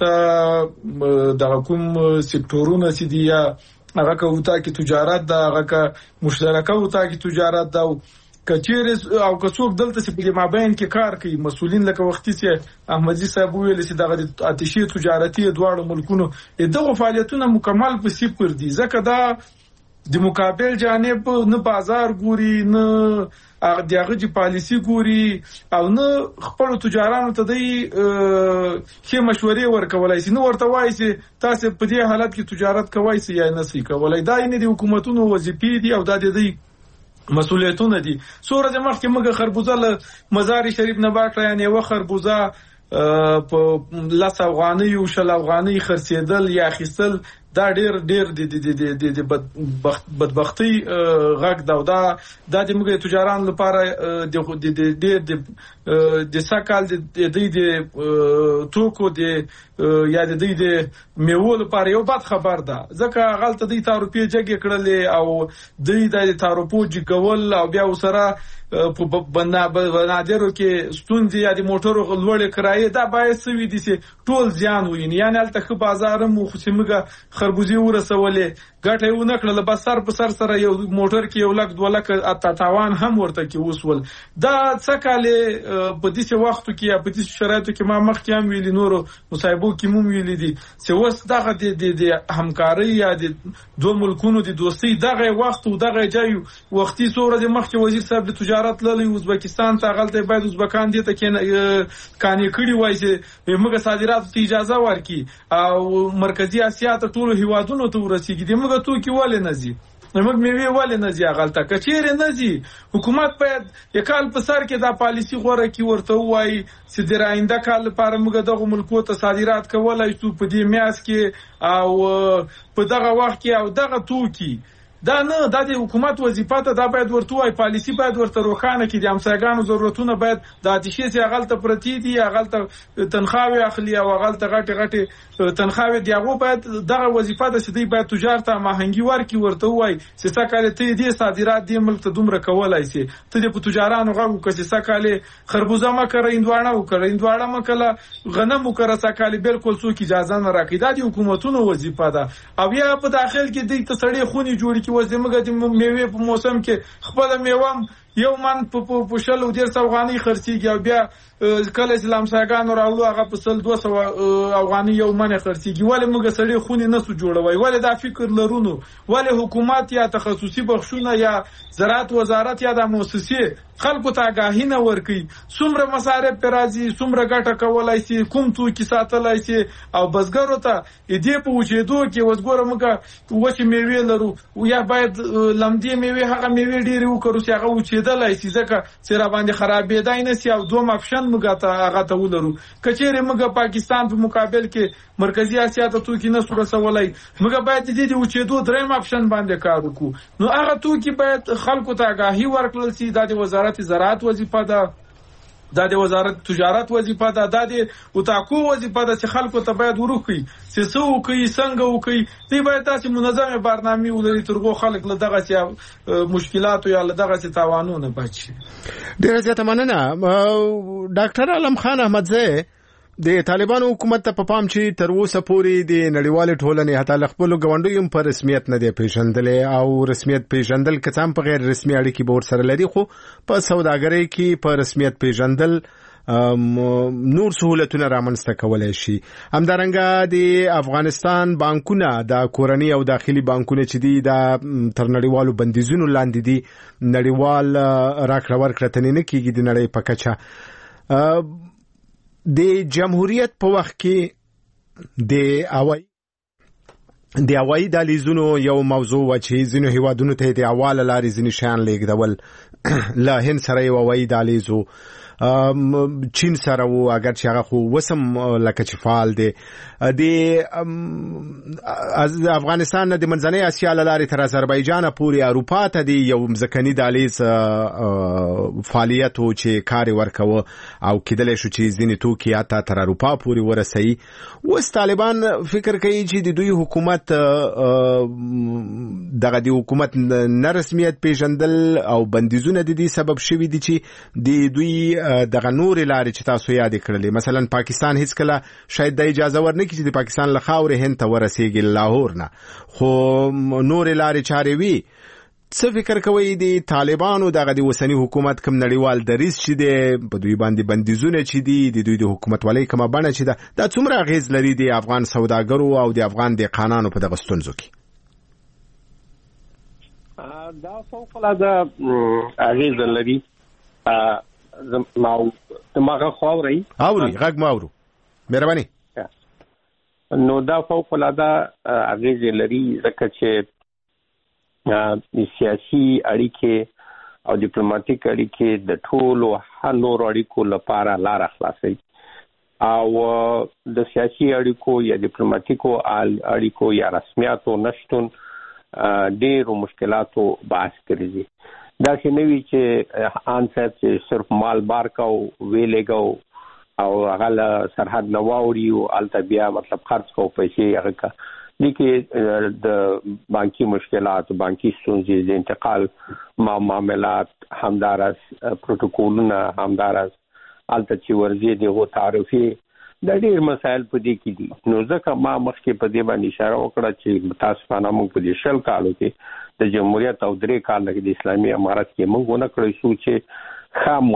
دلته د کوم سکتورونه چې دی یا هغه کوتا کې تجارت دا هغه کا مشترکه وتا کې تجارت دا کچیر او کڅوک دلته چې په مابین کې کار کوي مسولین لکه وختي چې احمدزي صاحب ویل چې دغه آتشي تجارتي دواړو ملکونو دغه فعالیتونه مکمل په صفر دي ځکه دا د مقابل جانب نه بازار ګوري نه دغه د پالیسی ګوري او نه خپل تجارانو ته دی چې مشورې ورکولای شي نو ورته وایي چې تاسو په دې حالت کې تجارت کوئ یا نه سي کولای دا نه د حکومتونو وظیفې دي او دا د مسؤلیتونه دي سوره د مخ کې موږ خربوزه له مزار شریف نه باټه یعنی و خربوزه په لاس افغاني او شل افغاني خرڅېدل یا خستل دا ډیر ډیر د د بدبختی غږ دا دا د موږ تجاران لپاره د د د د سکهال د د توکو د یا د د میوه لپاره یو بد خبر ده ځکه غلطه د تعرفي جګ کړل او د تعرفو جګول او بیا وسره په بنادرو کې ستونزې یا د موټرو لوړې کرایې دا باید سوي دي چې ټول زیان ویني یعنی الته بازار مو خصمګه خربوزي ورسولې ګټه یو نکړل بس سر په سر سره یو موټر کې یو لک دوه لک اته تاوان هم ورته کې وسول دا څه کاله په دې وختو کې یا په دې شرایطو کې ما مخکې هم ویلي نورو مصاحبو کې مو ویلي دي چې وس دغه د همکاري یا د دوه ملکونو د دوستۍ دغه وخت او دغه ځای وختي سوره د مخکې وزیر صاحب د تجارت للی ازبکستان ته غلطه باید ازبکان دي ته کې کانی کړي وای چې موږ صادرات ته اجازه ورکړي او مرکزی اسیا ته ټول هیوادونو ته ورسیږي موږ تو کې ولې نزي موږ میوه ولې نزي غلطه کچېره نزي حکومت باید یکال په سر کې دا پالیسی غوړه کی ورته وای چې د راینده کال لپاره موږ دغه ملکو ته صادرات کولای شو په دې میاس کې او په دغه وخت کې او دغه توکي دا نه د حکومت وظیفه ته دا باید ورته وای پالیسی باید ورته روخانه کې د همسایګانو ضرورتونه باید د آتشي سي غلطه پرتی دي غلطه تنخواوي اخلي او غلطه غټه غټه تنخواوي دی هغه باید دغه وظیفه د سدي باید تجارت ماهنګي ورکی ورته وای چې سکهاله ته دي صادرات دی ملک ته دومره کولای شي ته د تجارانو غو کسي سکهاله خربوزه ما کړ اندوانه وکړ اندوانه مکله غنم وکړه سکهاله بالکل څوک اجازه نه راکړي د حکومتونو وظیفه ده او یا په داخل کې د تسړې خوني جوړ وځي موږ د میوه په موسم کې خپل میوه یو من په پوشل او ډیر افغاني خرڅيږي او بیا کله اسلام ساګانو راولو هغه په سل دوه سوه افغاني یو من خرڅيږي ولې موږ سړي خوني نسو جوړوي ولې دا فکر لرونو ولې حکومت یا تخصصي بخښونه یا زراعت وزارت یا د مؤسسې خلکو ته آگاهی نه ورکي څومره مصارف پر راځي څومره ګټه کولای شي کوم تو کې ساتلای شي او بزګرو ته دې په وجېدو کې وزګوره موږ وچې میوه لرو او یا باید لمدې میوه هغه میوه ډېری وکړو چې هغه وچېدلای شي ځکه چې را باندې خرابېدای نه شي او دوه آپشن موږ ته هغه ته ولرو کچېره موږ پاکستان په مقابل کې مرکزی اسیا ته تو کې نه سورسولای موږ باید دې دې وچېدو دریم آپشن باندې کار وکړو نو هغه تو کې باید خلکو ته آگاهی ورکړل شي د وزارت زراعت وظیفه ده دا د وزارت تجارت وظیفه ده دا د وتاکو وظیفه ده چې خلکو ته باید ورخي چې څو کوي څنګه وکي دی باید تاسو منظمه برنامه ولري ترغو خلک له دغه سي مشکلات یا له دغه سي تاوانونه بچي ډیره زیاته مننه ډاکټر علم خان احمدزی د طالبانو حکومت ته په پام چې تر اوسه پورې د نړیوال ټولنې حتی خپل غونډیو په رسمیت نه دی پیژندلې او رسمیت پیژندل کڅام په غیر رسمي اړیکې به ورسره لري خو په سوداګرۍ کې په رسمیت پیژندل نور سہولتونه رامنځته کولای شي همدارنګه د افغانستان بانکونه د کورنۍ او داخلي بانکونه چې دي د تر نړیوالو بندیزونو لاندې دي نړیوال راکړه ورکړه تنه نه کیږي د نړۍ په کچه د جمهوریت په وخت کې د اوای د اوای دهلیزونو یو موضوع و چې ځینو هیوادونو ته د اواله لارې ځینې شیان لیږدول لا هند سره یو اوای دهلیزو چین سره وو اگر چې هغه خو وسم لکه چې فعال دی د افغانستان د منځنۍ اسیا لارې تر آذربایجان پورې اروپا ته دی یو ځکهني دهلیز فعالیت او چې کار ورکوه او کېدل شو چې ځینې توکي اته تر اروپا پورې ورسي اوس طالبان فکر کوي چې د دوی حکومت دغه د حکومت نه رسمیت پیژندل او بندیزونه د دې سبب شوي دي چې د دوی دغه نور لارې چې تاسو یاد کړلې مثلا پاکستان هیڅ کله شاید د اجازه ورنکړي چې د پاکستان له خاورې هند ته ورسیږي لاهور نه خو نور لارې چارې وي څه فکر کوي د طالبانو دغه د اوسنی حکومت کوم نړیوال دریځ چې دی په دوی باندې بندیزونه چې دي د دوی د حکومت ولې کومه بڼه چې ده دا څومره اغیز لري د افغان سوداګرو او د افغان دهقانانو په دغه ستونزو کې دا فوق العاده اغیز لري زمو دماغه خاوري اوري غږ ما اورو مهرباني نو دا فوق العاده اغیز لري ځکه چې د سیاسي اړیکې او ډیپلوماټیک اړیکې د ټولو نورو اړیکو لپاره لار خلاصوي او د سیاسي اړیکو یا ډیپلوماټیکو اړیکو یا رسمیاتو نشتون ډېرو مشکلاتو باعث ګرځي دا چې نوي چې ان صاحب چې صرف مال بار کو ویلېګو او هغه سرحد نواوري او التبیا مطلب خرج کو پیسې هغه کا لیکن د بانکی مشکلات بانکی ستونزې د انتقال معاملات همدارس پروتوکولونه همدارس الته چې ورزي دغه تعرفي د ډېر مسایل په دې کې دي نو ځکه ما مخکې په دې باندې اشاره وکړه چې تاسو باندې موږ په دې شل کالو کې د جمهوریت او درې کال کې د اسلامي امارت کې موږ ونه کړی شو چې خام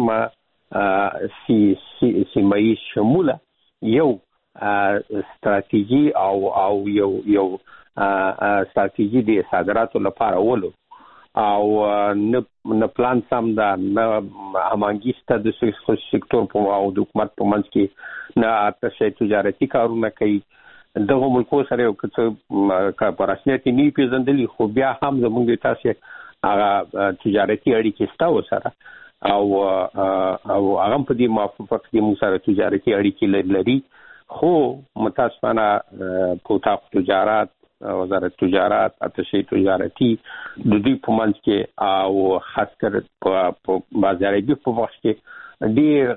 منظمه سی سیمایي شموله یو استراتیجی او او یو یو استراتیجی د صادراتو لپاره ولو او نه پلان سم دا نه همانګیسته د سکتور په او د حکومت په منځ کې نه تاسو تجارتي کارونه کوي دغه ملکو سره یو څه په رسمیت نه پیژندلی خو بیا هم زموږ تاسو هغه تجارتي اړیکې ستاسو سره او او هغه په دې موافقت کې موږ سره تجارتي اړیکې لري خو متاسفانه پوتاق تجارت وزارت تجارت اتشې تجارتي د دې په منځ کې او خاص کر په بازاري په وخت کې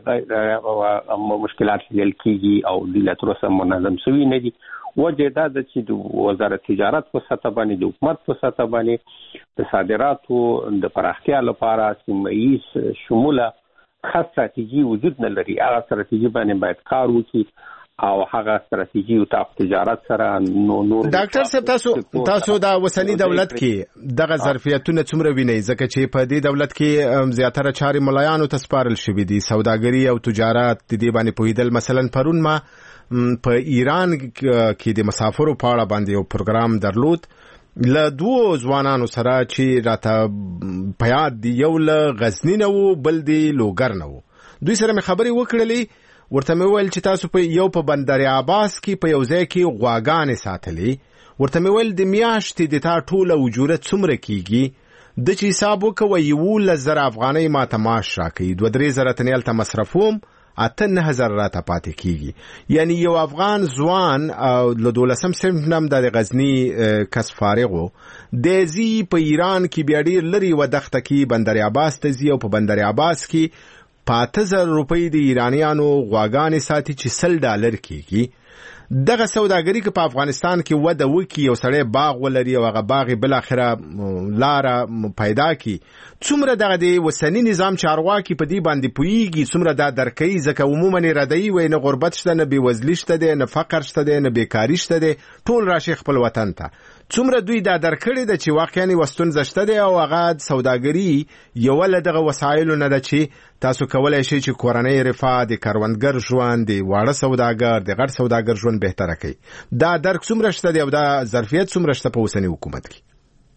ډېر مشکلات لیدل کېږي او د لاتروسه منظم شوی نه دي وجه دا د چې د وزارت تجارت په سطح باندې د حکومت په سطح باندې د صادراتو د پراختیا لپاره سیمایي شموله خاص استراتیژي وجود نه لري هغه استراتیژي باندې باید کار وکړي او هغه استراتیژي او تجارت سره نو نور ډاکټر صاحب تاسو تاسو دا وسنی دولت کې دغه ظرفیتونه څومره ویني ځکه چې په دې دولت کې زیاتره چاري ملایانو ته سپارل شوې دي سوداګري او تجارت د دې باندې پویدل مثلا پرون ما په ایران کې د مسافرو په اړه باندې یو پروګرام درلود له دوه ځوانانو سره چې راته پیاد دی یو له غزنی نه وو بل دی لوګر نه وو دوی سره مې خبرې وکړلې ورته مې ویل چې تاسو په یو په بندر عباس کې په یو ځای کې غواګانې ساتلې ورته مې ویل د میاشتې د تا ټوله اجوره څومره کیږي د چې حساب وکوي یولس زره افغانۍ ماته معاش راکوي دوه درې زره تنې هلته مصرفوم اته نه زره راته پاتې کیږي یعنی یو افغان ځوان له دولسم صنف نه هم د غزني کس فارغ و د ځي په ایران کې بیا ډېر لرې و دښته کې بندر عباس ته ځي او په بندر عباس کې پاته زر روپۍ د ایرانیانو غواګانې ساتي چې سل ډالر کېږي دغه سوداګري که په افغانستان کې وده وکړي یو سړی باغ ولري او هغه باغ یې بالاخره لاره پیدا کړي څومره دغه د وسني نظام چارواکي په دې باندې پوهېږي څومره دا درک کوي ځکه عموما یې ردوي وایي نه غربت شته نه بېوزلي شته دی نه فقر شته دی نه بېکاري شته دی ټول راشي خپل وطن ته څومره دوی دا درک کړي ده چې واقعا یې ستونزه شته دی او هغه سوداګري یوه له دغه وسایلو نه ده چې تاسو کولی شئ چې کورنۍ رفاه د کروندګر ژوند د واړه سوداګر د غټ سوداګر ژوند بهتره کوي دا درک څومره شته دی او دا ظرفیت څومره شته په اوسني حکومت کې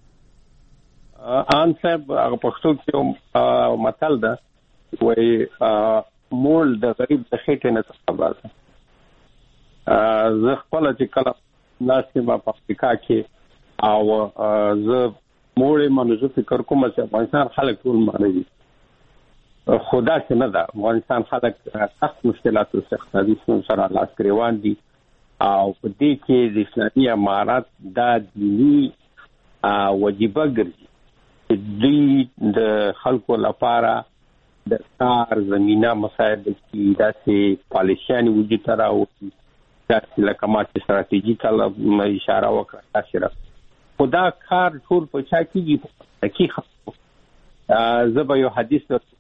ان صاحب هغه پښتو کې متل ده وایي مول د غریب د خېټې نه خبر ده زه خپله چې کله ناستې ما په افریقا کې او زه موړې ما نو زه فکر کوم چې افغانستان خلک ټول ماړه دي خو داسې نه ده افغانستان خلک سخت مشکلاتو اقتصادي ستونزو سره لاس ګرېوان دي او په دې کې د اسلامي امارت دا دیني وجیبه ګرځي چې دوی د خلکو لپاره د کار زمینه مسایل کې داسې پالیسیانې وجود ته راوړي داسې لکه ما چې استراتیجي ته اشاره وکړه تاسې را خو دا کار ټول په چا کېږي په کې خلکو زه به یو حدیث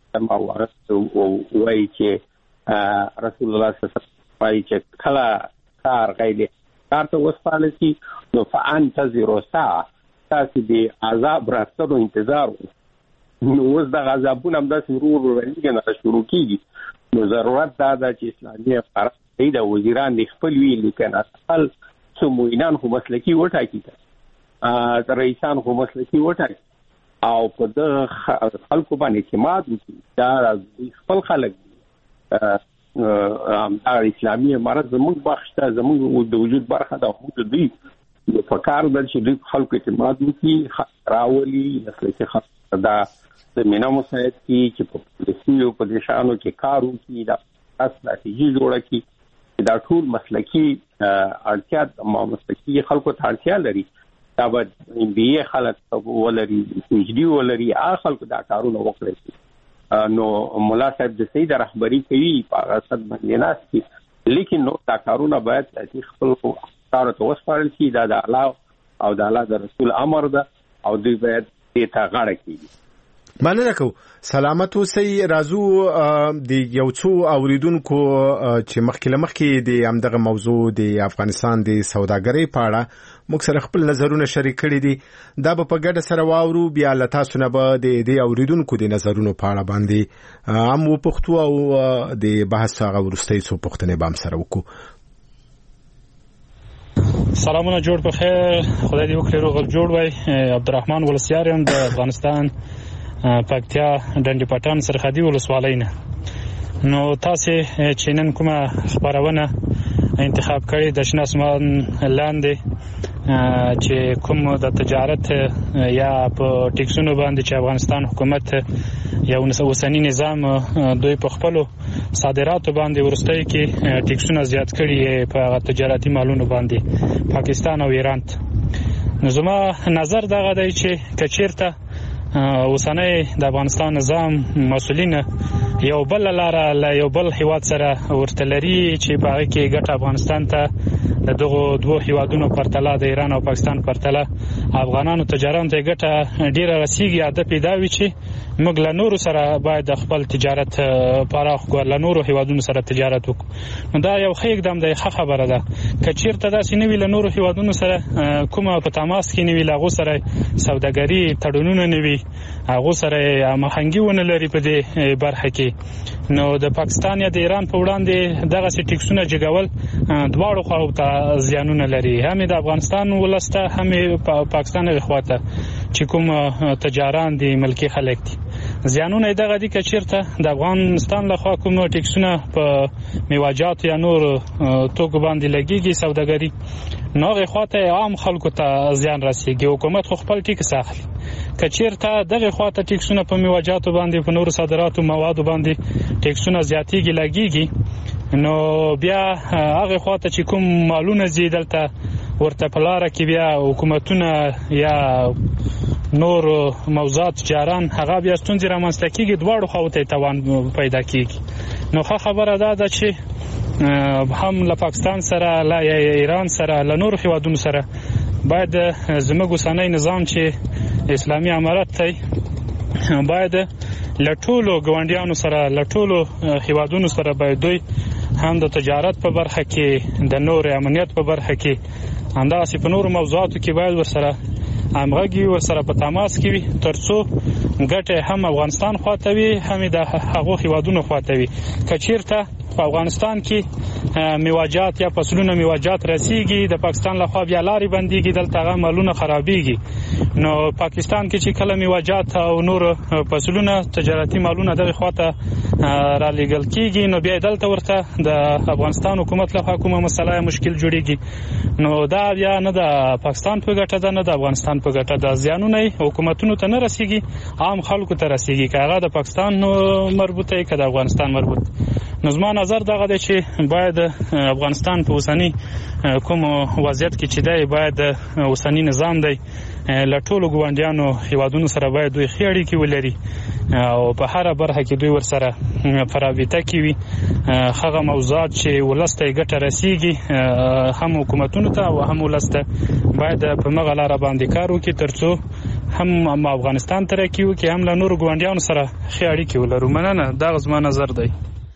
ما وایي وایي چې رسول الله صلی الله علیه وسلم وایي چې کله کار غیر کار ته وسپارل شي نو فانتظروا ساعه تاسو د عذاب راستلو انتظار نو اوس د عذابونو هم داسې ورو ورو راځي نه شروع کیږي نو ضرورت دا ده چې اسلامي فرهنګ د وزیران د خپل وی لیکنه خپل سموینان خو مسلکی وټاکي ا رئیسان خو مسلکی وټاکي او په د خلکو باندې اعتماد وکړي دا خپل خلک ا اسلامي امارت زموږ بخښته زموږ د وجود برخه ده خو د دې په کار د چې د خلکو اعتماد وکړي راولي مسلکی خلک دا د مینا مساعد کی چې په پالیسي او په دشانو کې کار وکړي دا استراتیژي جوړه کړي دا ټول مسلکی اړتیا د مسلکی خلکو ته اړتیا لري دا به ام بي اي خلک ولري پي ایچ ډي ولري هغه خلکو دا کارونه وکړي نو مولا صاحب د سید رهبری کوي په اساس باندې ناس لیکن نو دا کارونه باید چې خپل کار ته وسپارل شي دا د الله او د الله د رسول امر ده او دوی باید دې ته غاړه کړي. مننه کوم سلامت اوسئ. راځو د یو څو اوریدونکو چې مخکې لمخکې د همدغه موضوع د افغانستان د سوداګرۍ په اړه موږ سره خپل نظرونه شریک کړي دي دا به په ګډه سره واورو بیا له تاسو نه به د دې اوریدونکو د نظرونو په اړه باندې هم وپوښتو او د بحث هغه وروستۍ څو پوښتنې به هم سره وکړو. سلامونه جوړ په خیر خدای دې وکړي روغ جوړ وای. عبدالرحمن ولسیار یم د افغانستان پکتیا ډنډ پټان سرحدي ولسوالۍ نه. نو تاسو چې نن کومه خبرونه انتخاب کړی د شنه اسمان لاندې چې کوم د تجارت یا په ټیکسونو باندې چې افغانستان حکومت یو اوسنی نظام دوی په خپل صادراتو باندې ورستۍ کې ټیکسونه زیات کړي په تجارتي مالونو باندې پاکستان او ایران. نو زما نظر دغه دی چې کچیرته اوسنی د افغانستان نظام مسؤلین یو بل لاره له یو بل هیواد سره ورته لري چې په هغه کې ګټه افغانستان ته د دغو دوه هیوادونو پرتله د ایران او پاکستان پرتله افغانانو تجارت ته ګټه ډیره رسیږي. عادت پیدا وي چې موږ له نورو سره باید خپل تجارت پراخ کړو له نورو هیوادونو سره تجارت وکړو. نو دا یو ښه اقدام دی ښه خبره ده. که چیرته داسې نه وي له نورو هیوادونو سره کومه په تماس کې نه وي له هغو سره سوداګري تړونونه نه وي هغو سره هماهنګي ونه لري په دې برخه کې نو د پاکستان یا د ایران په وړاندې دغه ټیکسونه جګول دواړو خواو ته زیانونه لري هم د افغانستان ولسته هم پاکستان غواته چې کوم تجاران دي ملکی خلک دي زیانونه دغه دي چې چیرته د افغانستان له خوا کوم ټیکسونه په میوجات یا نور توکو باندې لګيږي سوداګري نو هغه خواته عام خلکو ته زیان رسیږي حکومت خو خپل ټیکس اخلي کچیرته دغه خواته ټیکسونه په میوجاتو باندې په نور صادراتو موادو باندې ټیکسونه زیاتیږي لګيږي نو بیا هغه خواته چې کوم مالونه زیدلته ورته په لار کې بیا حکومتونه یا نور موضوعات جاران هغه بیا ستونزې رامنځته کیږي دواړو خواته توان پیدا کیږي. نو ښه خبره ده دا چې هم له پاکستان سره له ایران سره له نور هیوادونو سره باید زموږ اوسنی نظام چې اسلامي امارت دی باید له ټولو ګاونډیانو سره له ټولو هیوادونو سره باید دوی هم د تجارت په برخه کې د نور امنیت په برخه کې همداسې په نورو موضوعاتو کې باید ورسره همغږي ورسره په تماس کې وي ترڅو ګټه هم افغانستان خواته وي هم د هغو هیوادونو خواته وي. که چیرته په افغانستان کې میوجات یا فصلونه میوجات رسیږي د پاکستان لخوا بیا لارې بنديږي دلته هغه مالونه خرابېږي نو پاکستان کې چې کله میوجات او نور فصلونه تجارتي مالونه دغه خواته را لېږل کېږي نو بیا دلته ورته د افغانستان حکومت لخوا کومه مسله مشکل جوړېږي نو دا بیا نه د پاکستان په ګټه ده نه د افغانستان په ګټه ده. زیانونه حکومتونو ته نه رسیږي عام خلکو ته رسیږي که هغه د پاکستان مربوط دی که د افغانستان مربوط. نو زما نظر دغه دی چې باید افغانستان په اوسنی کوم وضعیت کې چې دی باید اوسنی نظام دی له ټولو ګاونډیانو هیوادونو سره باید دوی ښې اړیکې ولري او په هره برخه کې دوی ورسره په رابطه کې وي هغه موضوعات چې ولس ته ګټه رسیږي هم حکومتونو ته او هم ولس ته باید په مغه لاره باندې کار وکړي ترڅو هم افغانستان ترقی وکړي هم له نورو ګاونډیانو سره ښې اړیکې ولرو. مننه، دا زما نظر دی.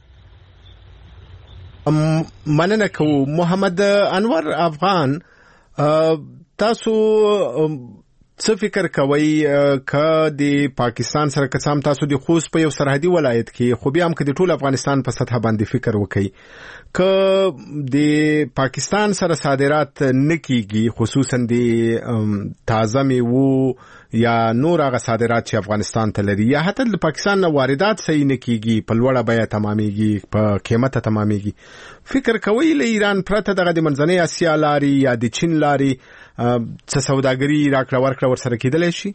مننه کوو. محمد انور افغان، تاسو څه فکر کوئ که د پاکستان سره قسم تاسو د خوست په یو سرحدي ولایت کې خو بیا هم که د ټول افغانستان په سطح باندې فکر وکړئ که د پاکستان سره صادرات نه کیږي، خصوصا د تازه میوو یا نور هغه صادرات چې افغانستان ته لري، یا حتی د پاکستان نه واردات صحیح نه کیږي، په لوړه بیه تمامېږي، په قیمته تمامېږي، فکر کوئ له ایران پرته دغه د منځنۍ اسیا لارې یا د چین لارې څه سوداګري راکړه ورکړه ورسره کېدلی شي؟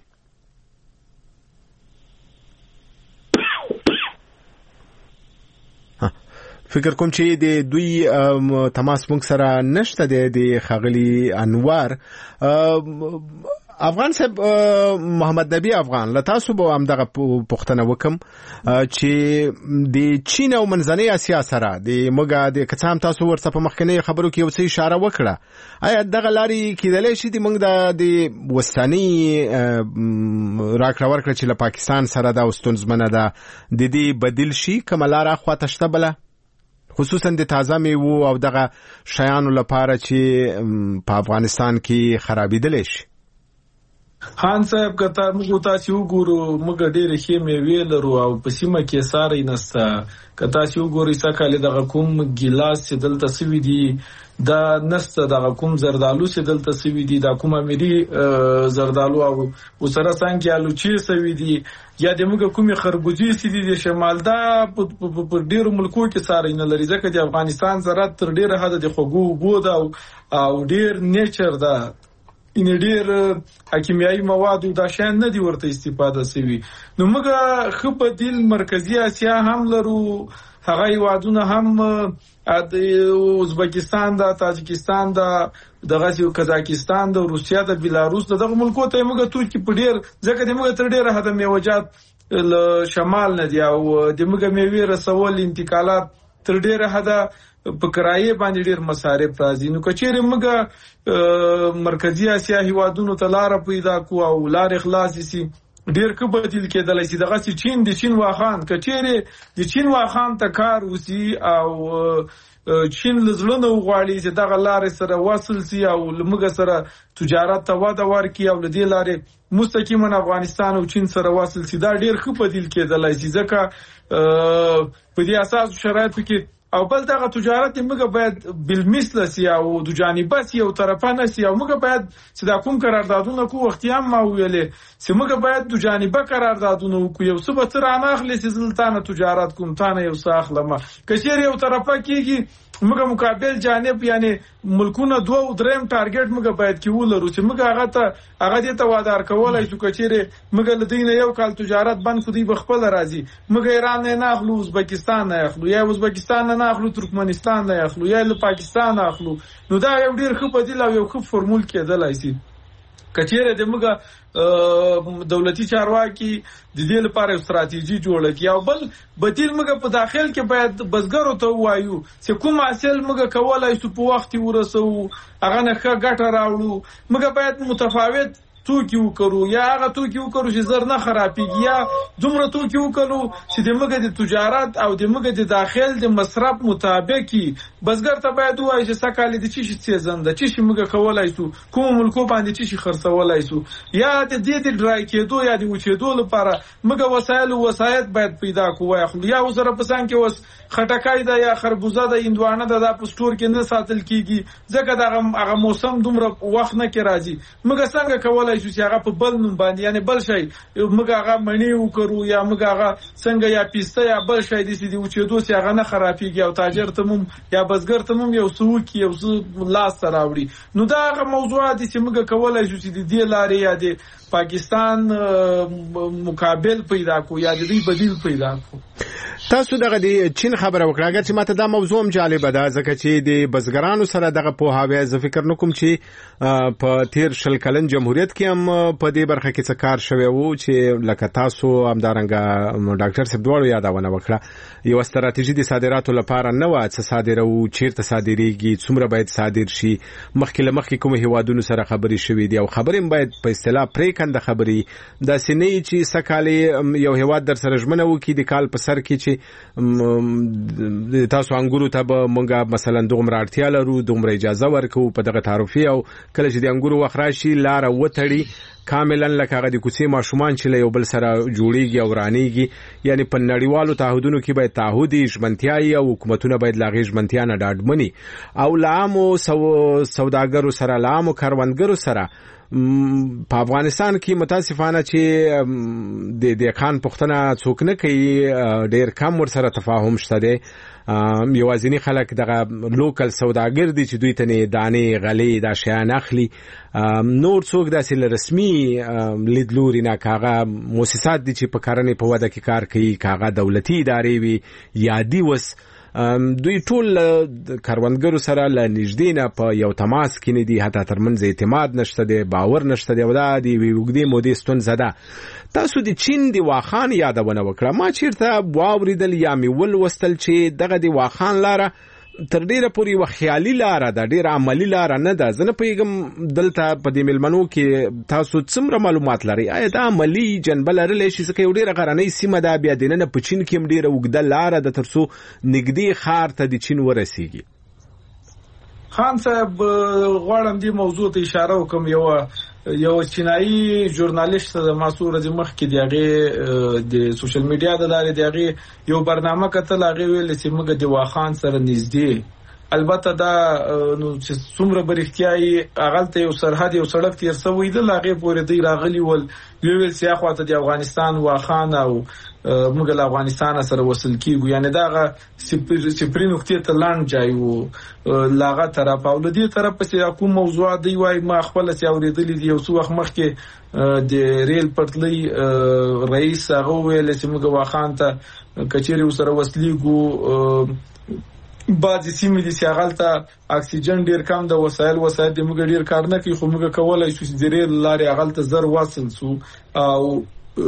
فکر کوم چې د دوی تماس موږ سره نشته دی د ښاغلي انور. افغان صاحب، محمد نبی افغان، له تاسو به همدغه پوښتنه وکم چې د چین او منځنۍ اسیا سره د موږ د که څه هم تاسو ورته په مخکنیو خبرو کې یو څه اشاره وکړه، آیا دغه لارې کېدلی شي د موږ د وسطنۍ راکړه ورکړه چې له پاکستان سره دا ستونزمنه ده د دې بدیل شي؟ کومه لاره خواته شته بله، خصوصا د تازه میوو او دغه شیانو لپاره چې په افغانستان کې خرابېدلی شي؟ خان صاحب، که موږ تاسو وګورو موږ ډېرې ښې میوې لرو او په سیمه کې ساری نسته. که تاسو وګورئ سږکال دغه کوم ګیلاس چې دلته سوي دي دا نسته، دغه کوم زردالو چې دلته سوي دي، دا کومه ملي زردالو او وسره څنګه الوچې سوي دي، یا د موږ کومې خربوزې چې دي د شمال، دا په ډېرو ملکو کې ساری نه لري، ځکه د افغانستان زراعت تر ډېره حده د خوږو اوبو ده او ډېر نیچر ده، ان ډېر کیمیاوي مواد او دا شیان نه دي ورته استفاده سوي. نو موږ ښه بدیل مرکزي اسیا هم لرو، هغه هیوادونه هم د ازبکستان دا، تاجکستان دا، دغه قزاقستان دا، روسیا دا، بیلاروس دا، دغه ملکو ته موږ توکي په ډېر، ځکه د موږ تر ډېره حده میوجات له شمال نه دي او د موږ میوې رسول انتقالات تر ډېره حده په کرایه باندې ډېر مصارف راځي. نو کچېرې موږ مرکزي اسیا هیوادونو ته لاره پیدا کو او لارې خلاصې سي، ډېر ښه بدیل کېدلی شي. دغسې چین د چین واخان، کچېرې د چین واخان ته کار وسي او چین له زړه نه وغواړي چې دغه لارې سره وصل سي او له موږ سره تجارت ته وده ورکړي او له دې لارې مستقیما افغانستان او چین سره وصل سي، دا ډېر ښه بدیل کېدلی شي، ځکه په دې اساس شرایطو کې. او بل دغه تجارت موږ باید بالمثل سي او د جانبه سي او طرفه نه سي، او موږ باید چې دا کوم قراردادونه کو وختي هم ما ویلې چې موږ باید د جانبه قراردادونه وکړو، یو څه به څه راناخلې چې زلتانه تجارت کوم تانه یو څه اخلم، که چېرې یو طرفه کېږي موږ مقابل جانب یعنی ملکونه دوه او دریم ټارګټ موږ باید کې ولرو چې موږ هغه ته هغه دې ته وادار کولای شو، که چېرې موږ له دوی نه یو کال تجارت بند کړو دوی به خپله راځي، موږ ایران نه اخلو، ازبکستان نه اخلو، یا ازبکستان نه اخلو، ترکمنستان نه اخلو، یا له پاکستان اخلو. نو دا یو ډېر ښه بدیل او یو ښه فورمول کېدلی شي. که چېرې د موږ دولتي چارواکي د دې لپاره یو ستراتیژي جوړه کړي، او بل بدیل موږ په داخل کې باید بزګرو ته ووایو چې کوم حاصل موږ کولی شو په وخت ورسوو، هغه نه ښه ګټه راوړو. موږ باید متفاوت توکي وکړو، یا هغه توکي وکړو چې زر نه خرابېږي، یا دومره توکي وکړو چې د موږ د تجارت او د موږ د داخل د مصرف مطابق وي. بزګر ته باید ووایو چې سږکال د څه شي سیزن ده، څه شي موږ کولی شو، کومو ملکو باندې څه شي خرڅولی شو، یا د دې د ډرای کېدو یا د وچېدو لپاره موږ وسایل او وسایط باید پیدا کړو واخلو. یا ورسره په څنګ کې اوس خټکی ده یا خربوزه ده، هندوانه ده، دا په سټور کې نه ساتل کېږي ځکه دغه هغه موسم دومره وخت نه کې راځي. موږ څنګه کولی شو چې هغه په بل نوم باندې یعنی بل شی موږ هغه مڼې وکړو، یا موږ هغه څنګه یا پیسته یا بل شی داسې د وچېدو چې هغه نه خرابېږي او تاجر ته مو یا بزګر ته مو یو څه وکړي، یو څه لاسته راوړي. نو دا هغه موضوعات دي چې موږ کولی شو چې د دې لارې یا د پاکستان مقابل پیدا کو یا د دوی بدیل پیدا کو. تاسو دغه د چین خبره وکړه، اگر چې ماته دا موضوع هم جالبه ده ځکه چې د بزګرانو سره دغه پوهاوی زه فکر نکوم چې په تیر شل کلن جمهوریت کې کې هم په دې برخه کې څه کار شوی وو چې لکه تاسو همدارنګه ډاکټر صاحب دواړو یادونه وکړه یو ستراتیژي د صادراتو لپاره نه و چې صادرو چیرته صادریږي څومره باید صادر شي مخکې لمخکې کوم هیوادونو سره خبرې شوې دي او خبرې باید په اصطلاح پرې کنده خبرې د سینې چې سکالي یو هیواد در سره ژمنه وکړي د کال په سر کې چې تاسو انګورو ته به مونږه مثلا دومره اړتیا لرو دومره اجازه ورکو په دغه تعرفي او کله چې د انګورو وخت راشي لار وتړي کاملا لکه هغه د کوڅې ماشومان چې له یو بل سره جوړیږي او رانیږي یعنی په نړیوالو تعهدونو کې باید تعهدي ژمنتیاي او حکومتونه باید لاغي ژمنتیا نه ډاډمني او لامو سوداګرو سره لامو کاروانګرو سره په افغانستان کې متاسفانه چې د د خان پښتنه څوک نه کوي ډیر کم ور سره تفاهم شته دي یوازینی خلک دغه لوکل سوداګر دي چې دوی ته نه دانې غلې دا شیان اخلي نور څوک داسې رسمي لیدلوري نه کاغه مؤسسات دي چې په کارنې په وده کې کار کوي کاغه دولتي ادارې وي یادي وس دوی ټول کاروانګرو سره ل نږدې نه په یو تماس کې نه دي حتی ترمنځ اعتماد نشته دی باور نشته دی او دا دی وګړي مودې ستونزه ده تاسو د چین دی واخان یادونه وکړه ما چیرته واوریدل یا می ول وستل چې دغه دی واخان لاره تر ډیره پوری و خیالي لاره ده ډیره عملی لاره نه ده زنه پیغام دلته په دې ملمنو کې تاسو څومره معلومات لري آیا دا عملی جنبه لري چې څه یو ډیره غرنۍ سیمه ده بیا دینه په چین کې ډیره وګړه لاره ده ترڅو نګدي خار ته د چین ورسیږي خان صاحب غواړم دې موضوع ته اشاره وکم یو یو چینایي ژورنالیست د مسعود مخ کې دیغه د سوشل میډیا د لارې دیغه یو برنامه کتل هغه ویل چې موږ د واخان سره نږدې البته دا نو چې څومره برختیاي اغلته یو سرحد یو سړک تیر سوی د لاغه پورې دی راغلی ول ویل چې اخواته د افغانستان واخان او موږ له افغانستان سره وصل کیږو یعنی دا سپری نقطې ته لاند ځای وو لاغه طرف او لدی طرف په کوم موضوع دی وای ما خپل چې اوریدلې دی یو څو وخت مخکې د ریل پټلۍ رئیس هغه ویل چې موږ واخان ته کچېری سره وصلېګو بعضی سیمې دي چې هغه اکسیجن ډیر کم د وسایل وسایل د موږ ډیر کار نه کوي خو موږ کولای شو چې د ریل لارې هغه ته زر وصل سو او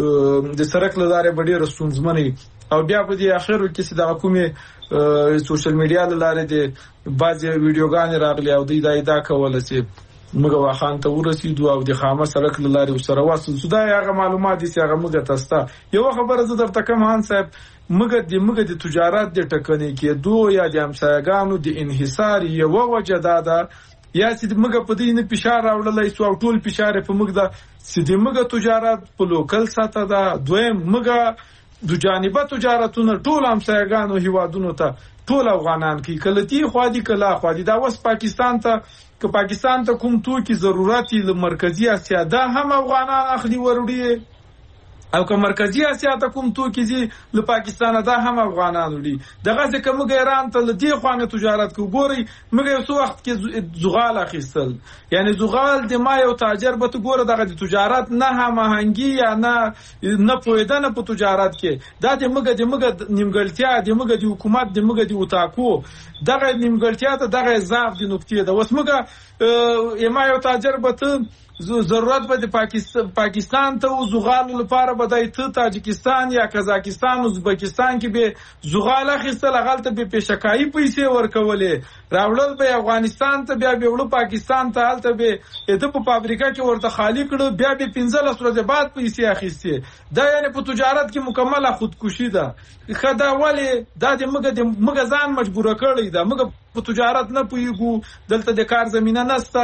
د سرک لاره ډېر ستونزمنې او بیا په دې اخرو کې چې د حکومت سوشل میډیا لاره د بعضي ویډیوګان راغلي او د ایدا کوله چې موږ واخان ته ورسېدو او د خامه سرک لاره سره وصل سو دا هغه معلومات دي چې هغه موږ تاسو یو خبره زه درته کوم هان صاحب موږ د موږ د تجارت د ټکنۍ کې دوه یا د همسایګانو د انحصار یو وجه دا ده یا چې موږ په دې نه فشار راوړلای سو او ټول فشار په موږ د چې موږ تجارت په لوکل ساته ده دویم موږ د جانبه تجارتونه ټول همسایګانو هیوادونو ته ټول افغانان کې کلتی خوادي کلا خوادي دا وس پاکستان ته که پاکستان ته کوم توکي ضرورت ل مرکزی اسیا دا هم افغانان اخلي وروړي او که مرکزی اسیا ته کوم توکي دي له پاکستان دا هم افغانان وړي دغه ځکه موږ ایران ته لدی خوانه تجارت کو ګوري موږ یو څو وخت کې زغال اخیستل یعنی زغال د ما یو تاجر به تو ګوره دغه د تجارت نه هماهنګي یا نه نه پویدنه په تجارت کې دا د موږ د موږ نیمګړتیا د موږ د حکومت د موږ د وتاکو دغه نیمګړتیا ته دغه ضعف د نقطې ده وس موږ یما یو تاجر به ته ضرورت به د پاکستان پاکستان ته زغال لپاره بدای ته تاجکستان یا قزاقستان او ازبکستان کې به زغال اخیستل غلطه به پېشکایي پیسې ورکولې راوړل به افغانستان ته بیا به وړو پاکستان ته حالت به اته په فابریکه کې ورته خالی کړو بیا به پنځه ورځې بعد پیسې اخیستې دا یعنی په تجارت کې مکمله خودکشي ده خدا ولی دا د موږ د موږ ځان مجبور کړی دا موږ په تجارت نه پویګو دلته د کار زمينه نسته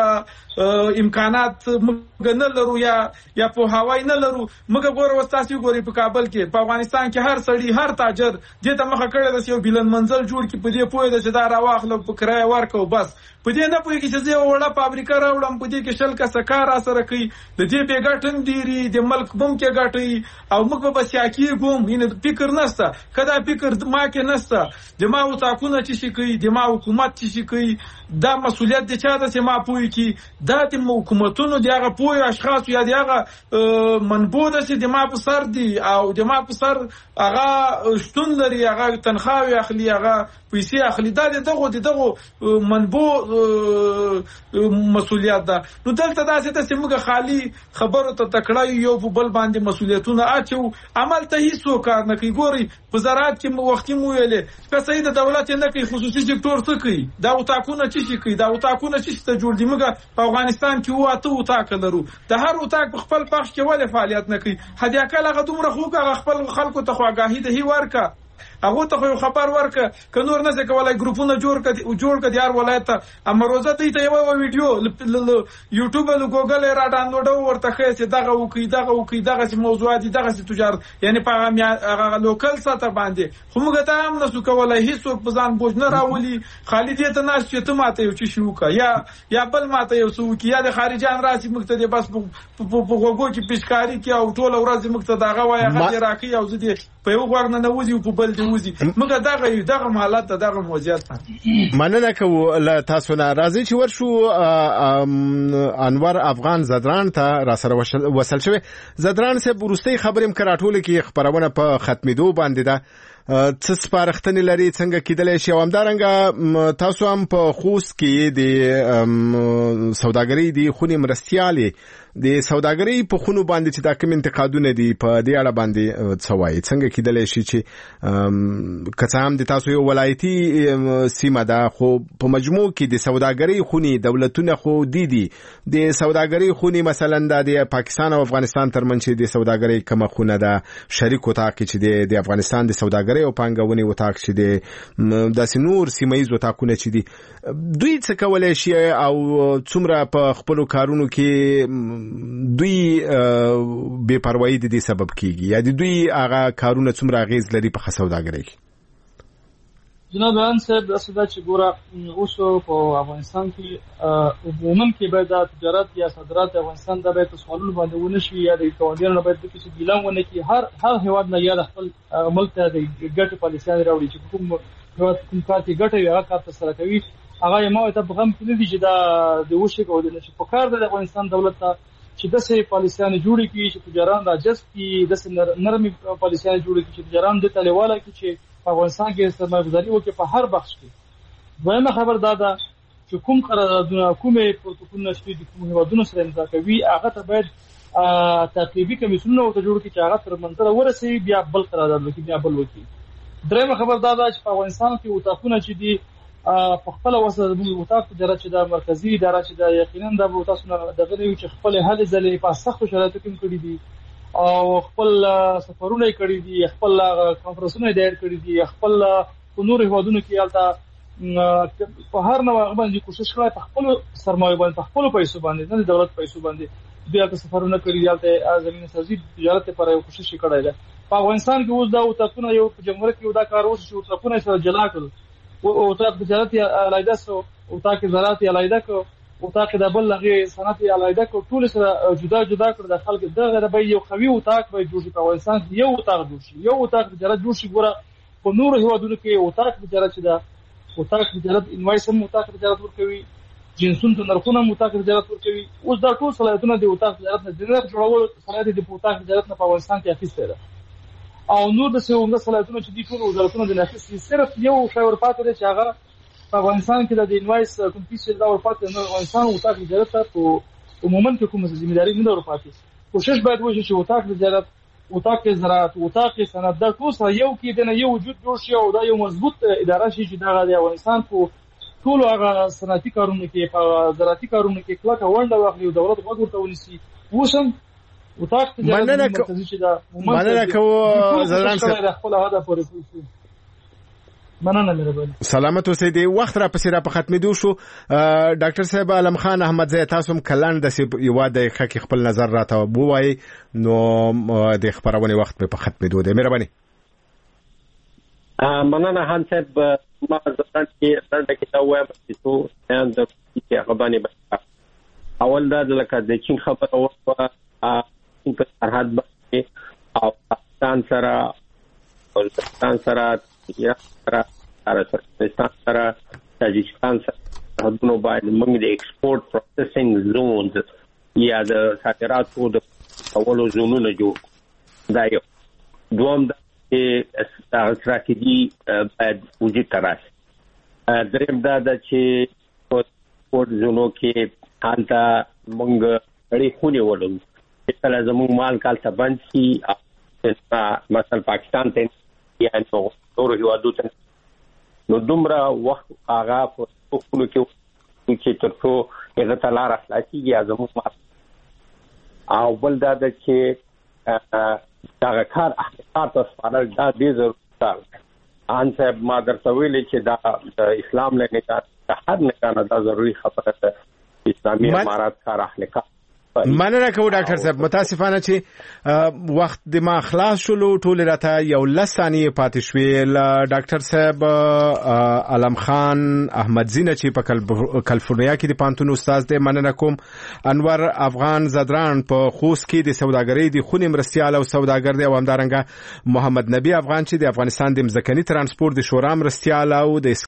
دلته امکانات موږ نه لرو یا یا په هوای نه لرو موږ ګوره وستاسي ګوري په کابل کې په افغانستان کې هر سړی هر تاجر دې ته مخه کړی د یو بلند منزل جوړ کی په دې پوهه د چې دا راواخلو په کرای ورکو بس په دې نه پوهیږي چې زه وړه فابریکه راوړم په دې کې شل کا سکار سره کوي د دې به ګټن دیری د ملک بم کې ګټي او موږ به بس یاکی ګوم ینه فکر نسته کدا فکر ما کې نسته د ما وتاکونه چې شي کوي د ما زما حکومت چې کوي دا مسولیت د چا د سما پوي کی دا د حکومتونو د هغه پوي اشخاص یا د هغه منبوع د سي د ما په سر دي او د ما په سر هغه شتون لري هغه تنخواه اخلي هغه پیسې اخلي دا دغه دغه منبوع مسولیت ده. نو دلته دا څه ته موږ خالی خبرو ته تکړه یو په بل باندې مسولیتونه اچو عمل ته هیڅ کار نه کوي. ګوري په زراعت کې وختي مو ویلې که صحیح د دولت نه کوي خصوصي سکتور څه کوي دا وتاکونه چې کوي دا وتاکونه چې ته جوړ دي. موږ په افغانستان کې واته وتاک لرو د هر وتاک په خپل پخش کې ولې فعالیت نه کوي. هدي کله غو دومره خوګه خپل خلکو ته خواګاهي ده هی ورکا هغه ته خو خبر ورکه ک نور نه څه کولای ګروپونه جوړ کړي او جوړ کړي هر ولایت امروزه ته یو ویډیو یوټیوب او ګوګل را ډاونلوډ ورته خېسه دغه وکي دغه وکي دغه څه موضوعات دغه څه تجارت یعنی په هغه لوکل ساته باندې خو موږ ته هم نسو کولای هیڅ په ځان بوج نه راولي. خالد دې ته ناش چې ته ماته یو چې شو کا یا یا بل ماته یو سو کی یا د خارجان راسي موږ ته بس په غوګو کې پیشکاری کې او ټول ورځ موږ ته دغه وای هغه راکې او زه دې په یو ورنه نه وځي په بل دی وځي موږ دغه دغه حالت دغه موجات مننه کوو له تاسو نه راځي چې ورشو انور افغان زدران ته را سره وصل شوی. زدران صاحب ورستي خبرم کراټول کې خبرونه په ختمېدو باندې ده څه سپارښتنې لري څنګه کېدلی شي او همدارنګه تاسو هم په خوست کې د سوداګرۍ د خونې مرستیالې د سوداګرۍ په خونو باندې چې دا کوم انتقادونه دي په دې اړه باندې څه وایي څنګه کېدلی شي چې که څه هم د تاسو یو ولایتي سیمه ده خو په مجموع کې د سوداګرۍ خونې دولتونه خو دي دي د سوداګرۍ خونې مثلا د پاکستان او افغانستان ترمنځ چې د سوداګرۍ کومه خونه ده شریک وتاق چې د افغانستان د سوداګرۍ او پانګونې وتاق چې د داسې نور سیمایي وتاقونه چې دي دوی څه کولای شي او څومره په خپل کارونو کې دوی بے پروايي د دې سبب کیږي یا د دوی هغه کارونه څومره اغیز لري په سوداګرۍ کې. جناب ان صاحب اسدا چې ګوره اوس په افغانستان کې عموما کې باید د تجارت یا صادرات افغانستان د بیت سوالونو باندې ونشي یا د قوانینو باید د کیسې ګیلان ونه کی هر هر هیواد نه یا خپل ملک ته د ګټ پالیسي راوړي چې کوم هیواد کوم کار کې ګټه یا کار تر سره کوي هغه یې ما ته بغم کې نه دي چې دا د وشي کو د نشي په کار د افغانستان دولت ته چې د سه پالیسيانه جوړي کی چې تجاران راجس کی د سه نرمي پالیسيانه جوړي کی چې تجاران د تلواله کی چې په افغانستان کې سرمایه‌گذاري وکړي په هر بخش کې. دویمه خبر دا ده چې کوم قراردادونه کومه پروتوکول نشي د کوم هیوادونو سره امضا کوي هغه ته باید تعقیبي کمیسیونونه او جوړ کی چې هغه تر منځ ورسي بیا بل قرارداد وکړي بیا بل وکړي. دریمه خبر دا ده چې په افغانستان کې وتاقونه چې دي په خپل وسه د وتاق تجارت چې د مرکزی اداره چې د یقینا د وتاسو دغه یو چې خپل حل ځلې په سخت شرایطو کې کړی دي او خپل سفرونه کړی دي خپل کانفرنسونه دایر کړی دي خپل په نور هیوادونو کې البته په هر نوع باندې کوشش کړی په خپل سرمایه باندې په خپل پیسو باندې نه دولت پیسو باندې بیا که سفرونه کړی دي البته زمينه سازي تجارت لپاره یو کوشش کړی دی. په افغانستان کې اوس دا وتاقونه یو په جمهوریت کې دا کار وشي چې وتاقونه سره جلا کړل او تاق تجارت علایده سو او تاق زراعت علایده کو او تاق د بل لغه صنعت علایده کو ټول سره جدا جدا کړ د خلک دغه به یو قوي او تاق به جوړ شي په افغانستان یو تاق جوړ شي یو تاق تجارت جوړ شي ګوره په نور هیوادونو کې او تاق تجارت چې دا او تاق تجارت انوایس هم او تاق تجارت ورکوي جنسون ته نرخونه او تاق تجارت ورکوي اوس دا ټول صلاحیتونه د او تاق تجارت نه د جوړول صلاحیت د او تاق تجارت نه په افغانستان کې اخیسته ده او نور د څه صلاحیتونه چې د ټول وزارتونو د ناقص صرف یو شاور پاتې دی چې هغه په افغانستان کې د انوایس کوم پیسې دا ور پاتې نه افغانستان او تاق تجارت ته عموما کوم ځمېداري نه ور پاتې کوشش باید وشي چې او تاق تجارت او تاق زراعت او تاق صنعت د ټول سره یو کې د نه یو وجود جوړ شي او دا یو مضبوط اداره شي چې دا د افغانستان په ټول هغه صنعتي کارونو کې په زراعتي کارونو کې کلکه ونډه واخلي او دولت غوږ ورته ونیسي وسم مننه مننه کوو زدران صاحب خپل هدف ورسوي. مننه مهرباني. سلامت اوسئ. د وخت را پسې را په ختمېدو شو. ډاکټر صاحب علم خان احمدزی تاسو هم کلان د یو د حق خپل نظر راته ووایي نو د خبرونه وخت په ختمېدو دی. مهرباني. مننه هان صاحب ما ځان کې څنګه کې دا وایم چې تو څنګه د کې غبانې اول دا لکه د چین خبره وه په سرحد باندې او پاکستان سره افغانستان سره ایران سره ارسطان سره تاجکستان سره حدونو باندې موږ د ایکسپورټ پروسیسینګ زونز یا د صادراتو د اولو زونونه جوړ دا یو دوم د استراتیژي باید وجود ته راشي دریم دا د چې په زونو کې حالته موږ اړې خونې ولرو چې کله زموږ مال کال ته بند شي مثلا پاکستان ته یا نورو هیوادو ته نو دومره وخت هغه په خونو کې چې تر څو هغه ته لار خلاصېږي یا زموږ مال او بل دا د چې دا کار احتیاط او سپارل دا ډېر ضروري دی ان صاحب ما درته ویلي چې دا د اسلام له نگاه هر نگاه دا ضروري خبره ده اسلامي امارات کار اخلاق مننه کوم ډاکټر صاحب متاسفانه چې وخت د ما خلاص شلو ټول راته یو لس ثانیې پاتې شوې ډاکټر صاحب علم خان احمدزی چې په کالیفورنیا کې د پانتون استاد دی مننه کوم انور افغان زدران په خوست کې د سوداګرۍ د خونې مرستيال او سوداګر دی او همدارنګه محمد نبی افغان چې د افغانستان د مزکني ترانسپورت د شورا مرستيال او د